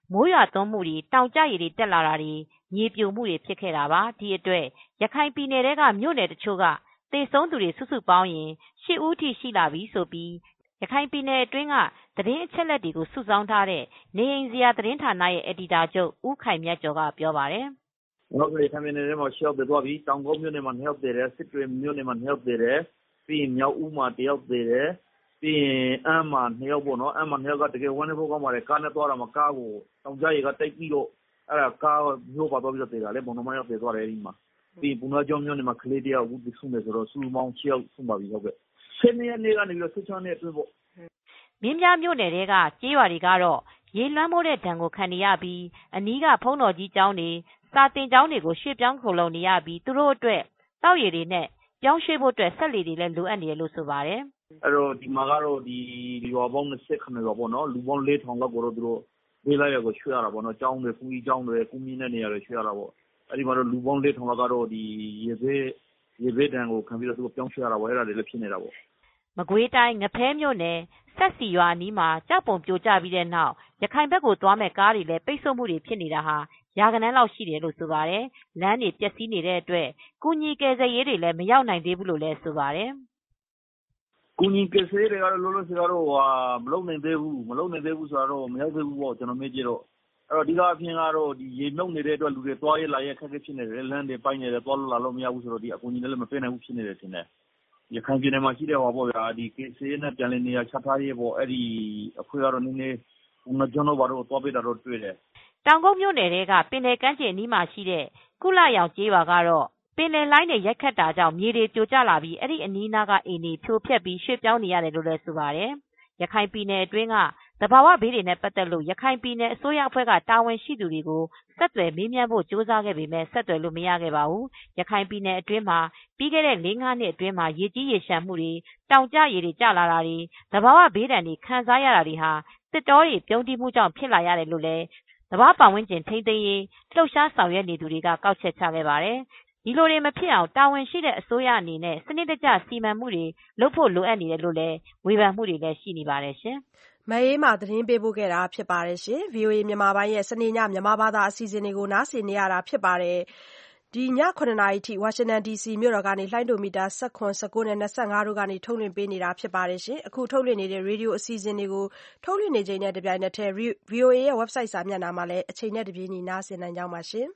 Speaker 10: မိုးရွာသွန်းမှုတွေတောင်ကျရေတွေတက်လာတာတွေမြေပြိုမှုတွေဖြစ်ခဲ့တာပါဒီအတွက်ရခိုင်ပြည်နယ်ထဲကမြို့နယ်တချို့ကသေဆုံးသူတွေစုစုပေါင်းရင်ရှစ်ဦးထိရှိလာပြီဆိုပြီးရခိုင်ပြည်နယ်အတွင်းကသတင်းအချက်အလက်တွေကိုစုဆောင်းထားတဲ့နေအိမ်စရာသတင်းဌာနရဲ့အယ်ဒီတာချုပ်ဦးခိုင်မြတ်ကျော်ကပြောပါတယ်
Speaker 11: ဟုတ်ကဲ့ရခိုင်ပြည်နယ်ထဲမှာရှောက်သေးသွားပြီတောင်ကုန်းမြို့နယ်မှာနှစ်ယောက်သေးတယ်စစ်တွေမြို့နယ်မှာနှစ်ယောက်သေးတယ်ပြီးရင်မြောက်ဦးမှာတစ်ယောက်သေးတယ်ပြီးရင်အမ်းမှာနှစ်ယောက်ပေါ့နော်အမ်းမှာနှစ်ယောက်ကတကယ်ဝမ်းနေဖို့ကောင်းပါတယ်ကားနဲ့သွားတာမှာကားကိုတောင်ကြရေကတိုက်ပြီးတော့အဲ့ဒါကားမျိုးပါသွားပြီးတော့သေးတာလေဘုံတော်မရောက်သေးသွားတယ်ဒီမှာပြီးရင်ပုဏ္ဏားကျွန်းမြို့နယ်မှာကလေးတယောက်ဦးဆုံးတယ်ဆိုတော့စူမောင်းချီယောက်ဆုံးပါပြီဟုတ်ကဲ့ဆယ်နှစ်ရက်နေ့ကနေပြီးတော့ဆယ်ချောင်းနှစ်အတွင်းပေါ့
Speaker 10: မင်းပြားမြို့နယ်တွေကကြေးရွာတွေကတော့ရေလွှမ်းမိုးတဲ့ဒဏ်ကိုခံနေရပြီးအနီးကဖုံးတော်ကြီးကျောင်းတွေစာတင်ကျောင်းတွေကိုရွှေ့ပြောင်းခိုလုံနေရပြီးသူတို့အတွက်တောက်ရည်တွေနဲ့ပြောင်းရွှေ့ဖို့အတွက်ဆက်လီတွေလည်းလိုအပ်နေတယ်လို့ဆိုပါတယ်
Speaker 11: အဲ့တော့ဒီမှာကတော့ဒီရွာပေါင်း၂၇ရွာပေါ့နော်လူပေါင်း၄ထောင်လောက်ကိုတော့သူတို့ဒေးလိုက်ရကိုရွှေ့ရတာပေါ့နော်ကျောင်းတွေဖူးကြီးကျောင်းတွေကုမင်းတဲ့နေရာတွေရွှေ့ရတာပေါ့အဲ့ဒီမှာတော့လူပေါင်း၄ထောင်လောက်ကတော့ဒီရေဘေးရေဘေးဒဏ်ကိုခံပြီးတော့သူတို့ပြောင်းရွှေ့ရတာပေါ့အဲ့ဒါတွေလည်းဖြစ်နေတာပေါ့
Speaker 10: မကွေးတိုင်းငဖဲမြို့နယ်ဆက်စီရွာအနီးမှာကြောက်ပုံပြိုကျပြီးတဲ့နောက်ရခိုင်ဘက်ကိုသွားမဲ့ကားတွေလည်းပိတ်ဆို့မှုတွေဖြစ်နေတာဟာရာဂဏန်းလောက်ရှိတယ်လို့ဆိုပါတယ်လမ်းတွေပျက်စီးနေတဲ့အတွက်ကုညီကယ်ဆယ်ရေးတွေလည်းမရောက်နိုင်သေးဘူးလို့လည်းဆိုပါတယ်
Speaker 11: ကုညီကယ်ဆယ်ရေးတွေကတော့လို့လို့ဆိုတော့ဟာမလုံနိုင်သေးဘူးမလုံနိုင်သေးဘူးဆိုတော့မရောက်သေးဘူးပေါ့ကျွန်တော်မေးကြည့်တော့အဲ့တော့ဒီကအပြင်ကတော့ဒီရေမြုပ်နေတဲ့အတွက်လူတွေသွားရလာရခက်ခဲဖြစ်နေတယ်လမ်းတွေပိုင်းနေတယ်သွားလို့လာလို့မရဘူးဆိုတော့ဒီအကူညီလည်းမပေးနိုင်ဘူးဖြစ်နေတယ်ထင်တယ်ရခိုင်ပြည်နယ်မှာရှိတဲ့ဟောပေါ့ဗျာဒီကေစီအေနဲ့ပြန်လည်နေရာချထားရေးပေါ့အဲ့ဒီအဖွဲ့ကတော့နည်းနည်းငကျွန်တော်ဘာလို့သွားပေးတာတော့တွေ့တယ်
Speaker 10: တောင်ကုန်းမြို့နယ်တွေကပင်လယ်ကမ်းခြေအနီးမှာရှိတဲ့ကုလရောင်ကျေးရွာကတော့ပင်လယ်လိုင်းတွေရိုက်ခတ်တာကြောင့်မြေတွေပြိုကျလာပြီးအဲ့ဒီအနီးနားကအိမ်တွေဖြိုဖျက်ပြီးရွှေ့ပြောင်းနေရတယ်လို့လည်းဆိုပါတယ်ရခိုင်ပြည်နယ်အတွင်းကသဘာဝဘေးတွေနဲ့ပတ်သက်လို့ရခိုင်ပြည်နယ်အစိုးရအဖွဲ့ကတာဝန်ရှိသူတွေကိုဆက်သွယ်မေးမြန်းဖို့ကြိုးစားခဲ့ပေမဲ့ဆက်သွယ်လို့မရခဲ့ပါဘူးရခိုင်ပြည်နယ်အတွင်းမှာပြီးခဲ့တဲ့၄-၅နှစ်အတွင်းမှာရေကြီးရေရှမ်းမှုတွေတောင်ကျရေတွေကျလာတာတွေသဘာဝဘေးဒဏ်တွေခံစားရတာတွေဟာစစ်တောတွေပြုံးတိမှုကြောင့်ဖြစ်လာရတယ်လို့လည်းသဘာဝပတ်ဝန်းကျင်ထိန်းသိမ်းရေးလှုပ်ရှားဆောင်ရွက်နေသူတွေကကောက်ချက်ချခဲ့ပါတယ်ဒီလိုတွေမဖြစ်အောင်တာဝန်ရှိတဲ့အစိုးရအနေနဲ့စနစ်တကျစီမံမှုတွေလုပ်ဖို့လိုအပ်နေတယ်လို့လည်းဝေဖန်မှုတွေလည်းရှိနေပါတယ်ရှင်
Speaker 2: မအေးမာသတင်းပေးပို့ခဲ့တာဖြစ်ပါတယ်ရှင် ဗွီအိုအေ မြန်မာပိုင်းရဲ့စနေညမြန်မာဘာသာအစီအစဉ်တွေကိုနားဆင်နေရတာဖြစ်ပါတယ်ဒီညခုနှစ်နာရီထိဝါရှင်တန်ဒီစီမြို့တော်ကနေလှိုင်းဒိုမီတာ၁၇ ၁၉နဲ့၂၅တို့ကနေထုတ်လွှင့်ပေးနေတာဖြစ်ပါတယ်ရှင်အခုထုတ်လွှင့်နေတဲ့ရေဒီယိုအစီအစဉ်တွေကိုထုတ်လွှင့်နေချိန်နဲ့တပြိုင်နက်တည်း ဗွီအိုအေ ရဲ့ website စာမျက်နှာမှာလည်းအချိန်နဲ့တပြေးညီနားဆင်နိုင်ကြပါရှင်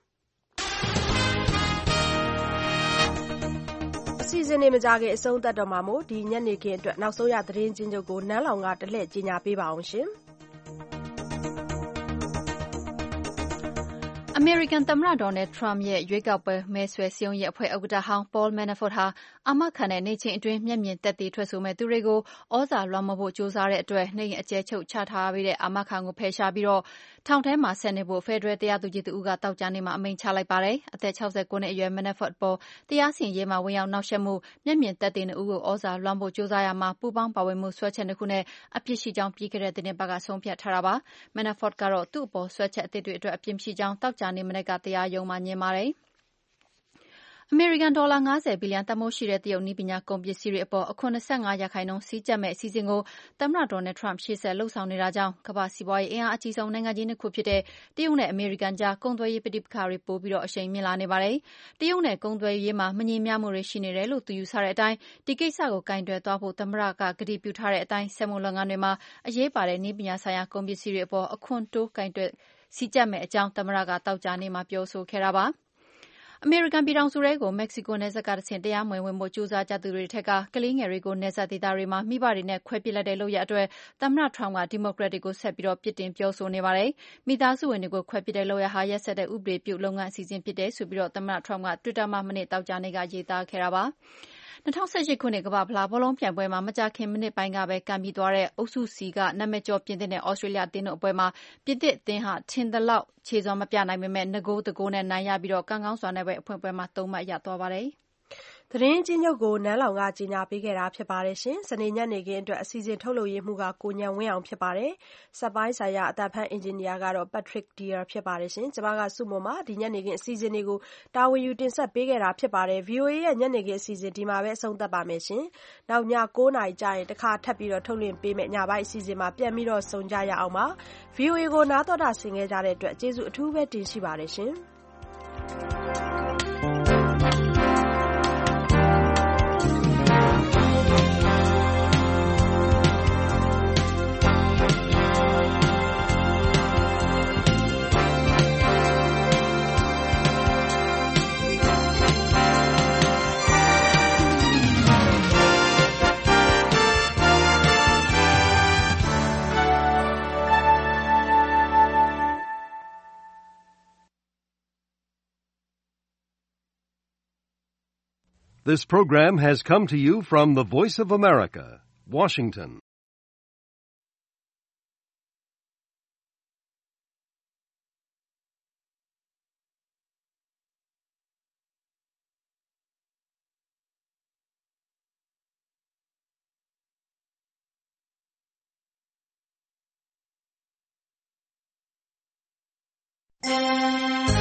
Speaker 2: အစီအစဉ်တွေမကြခင်အဆုံးသတ်တော့မှာမို့ဒီညနေခင်းအတွက်နောက်ဆုံးရသတင်းချင်းချုပ်ကိုနန်းလောင်ကတလှည့်ကြီးညာပေးပါအောင်ရှင်
Speaker 3: အမေရိကန်သမ္မတဒေါ်နယ်ထရမ့်ရဲ့ရွေးကောက်ပွဲမဲဆွယ်စည်းရုံးရေးအဖွဲ့ဥက္ကဋ္ဌဟောင်း Paul Manafort ဟာအာမခံတဲ့နေချိန်အတွင်းမျက်မြင်သက်သေထွက်ဆိုမဲ့သူတွေကိုဩဇာလွှမ်းမိုးဖို့ကြိုးစားတဲ့အတွက်နေအိမ်အကျယ်ချုပ်ချထားပေးတဲ့အာမခံကိုဖယ်ရှားပြီးတော့ထောင်ထဲမှာဆက်နေဖို့ဖက်ဒရယ်တရားသူကြီးတဦးကတောက်ကြနေမှာအမိန့်ချလိုက်ပါတယ်။အသက်၆၉နှစ်အရွယ် Manafort ပေါ်တရားစီရင်ရေးမှာဝင်ရောက်နှောက်ယှက်မှုမျက်မြင်သက်သေနှစ်ဦးကိုဩဇာလွှမ်းမိုးကြိုးစားရမှာပူးပေါင်းပါဝင်မှုဆွဲချက်နှစ်ခုနဲ့အပြစ်ရှိကြောင်းပြီးခဲ့တဲ့သတင်းပတ်ကဆုံးဖြတ်ထားတာပါ။ Manafort ကတော့သူ့အပေါ်ဆွဲချက်အသစ်တွေအတွက်အပြစ်မရှိကြောင်းတောက်ကြနေမနေ့ကတရားရုံးမှာညင်ပါတယ်။အမေရိကန်ဒေါ်လာ၅၀ဘီလီယံတန်ဖိုးရှိတဲ့တရုတ်နည်းပညာကုန်ပစ္စည်းတွေအပေါ်အခွန်၂၅ရာခိုင်နှုန်းစည်းကျပ်မဲ့အစီအစဉ်ကိုသမ္မတဒေါ်နယ်ထရမ့်ရှေ့ဆက်လှုပ်ဆောင်နေတာကြောင့်ကမ္ဘာ့စီးပွားရေးအင်အားအကြီးဆုံးနိုင်ငံကြီးနှစ်ခုဖြစ်တဲ့တရုတ်နဲ့အမေရိကန်ကြားကုန်သွယ်ရေးပဋိပက္ခတွေပိုပြီးအရှိန်မြင့်လာနေပါတယ်။တရုတ်နဲ့ကုန်သွယ်ရေးမှာမညီမျှမှုတွေရှိနေတယ်လို့သူယူဆတဲ့အတိုင်းဒီကိစ္စကိုကိုင်တွယ်သွားဖို့သမ္မတကကတိပြုထားတဲ့အတိုင်းစက်မှုလုပ်ငန်းတွေမှာအရေးပါတဲ့နည်းပညာဆိုင်ရာကုန်ပစ္စည်းတွေအပေါ်အခွန်တိုးကိုင်တွယ်စည်းကျပ်မဲ့အကြောင်းသမ္မတကသောကြာနေ့မှာပြောဆိုခဲ့တာပါ။အမေရိကန်ပြည်ထောင်စုထဲကိုမက္ကဆီကိုနယ်စပ်ကတဆင့်တရားမဝင်ဝင်ဖို့ကြိုးစားကြသူတွေထက်ကကလေးငယ်တွေကိုနယ်စပ်ဒေသတွေမှာမိဘတွေနဲ့ခွဲပစ်လိုက်တဲ့လုပ်ရပ်အတွက်သမ္မတထရမ့်ကဒီမိုကရက်တွေကိုဆက်ပြီးပြစ်တင်ပြောဆိုနေပါတယ်။မိသားစုဝင်တွေကိုခွဲပစ်တဲ့လုပ်ရပ်ဟာရက်စက်တဲ့ဥပဒေပြုလုပ်ငန်းအစီအစဉ်ဖြစ်တယ်ဆိုပြီးသမ္မတထရမ့်ကတွစ်တာမှာမနေ့သောကြာနေ့ကရေးသားခဲ့တာပါ။၂၀၁၈ခုနှစ်ကမ္ဘာ့ဖလားဘောလုံးပြိုင်ပွဲမှာမကြာခင်မိနစ်ပိုင်းကပဲကန်ပြီးသွားတဲ့အုပ်စု C ကနာမည်ကျော်ပြင်သစ်နဲ့သြစတြေးလျအသင်းတို့အပွဲမှာပြင်သစ်အသင်းဟာထင်သလောက်ခြေစွမ်းမပြနိုင်ပေမဲ့၂ဂိုး၁ဂိုးနဲ့နိုင်ရပြီးကံကောင်းစွာနဲ့ပဲအဖွင့်ပွဲမှာသုံးမှတ်ရသွားပါတယ်။
Speaker 2: သတင်းကြီးညုပ်ကိုနန်းလောင်ကကြီးညာပေးခဲ့တာဖြစ်ပါတယ်ရှင်။စနေညနေခင်းအတွက်အစီအစဉ်ထုတ်လုပ်ရေးမှူးကကိုညံဝင်းအောင်ဖြစ်ပါတယ်။စက်ပိုင်းဆိုင်ရာအသက်ဖန်အင်ဂျင်နီယာကတော့ Patrick Deer ဖြစ်ပါတယ်ရှင်။ကျွန်မကစုမုံမှာဒီညနေခင်းအစီအစဉ်တွေကိုတာဝန်ယူတင်ဆက်ပေးခဲ့တာဖြစ်ပါတယ်။ V O A ရဲ့ညနေခင်းအစီအစဉ်ဒီမှာပဲအဆုံးသတ်ပါမယ်ရှင်။နောက်ည၉နာရီကြာရင်တစ်ခါထပ်ပြီးတော့ထုတ်လွှင့်ပေးမယ်ညပိုင်းအစီအစဉ်မှာပြန်ပြီးတော့ဆုံကြရအောင်ပါ။ V O A ကိုနားတော်တာဆင်ခဲ့ကြတဲ့အတွက်ကျေးဇူးအထူးပဲတင်ရှိပါတယ်ရှင်။
Speaker 1: This program has come to you from the Voice of America, Washington.
Speaker 12: Thank you.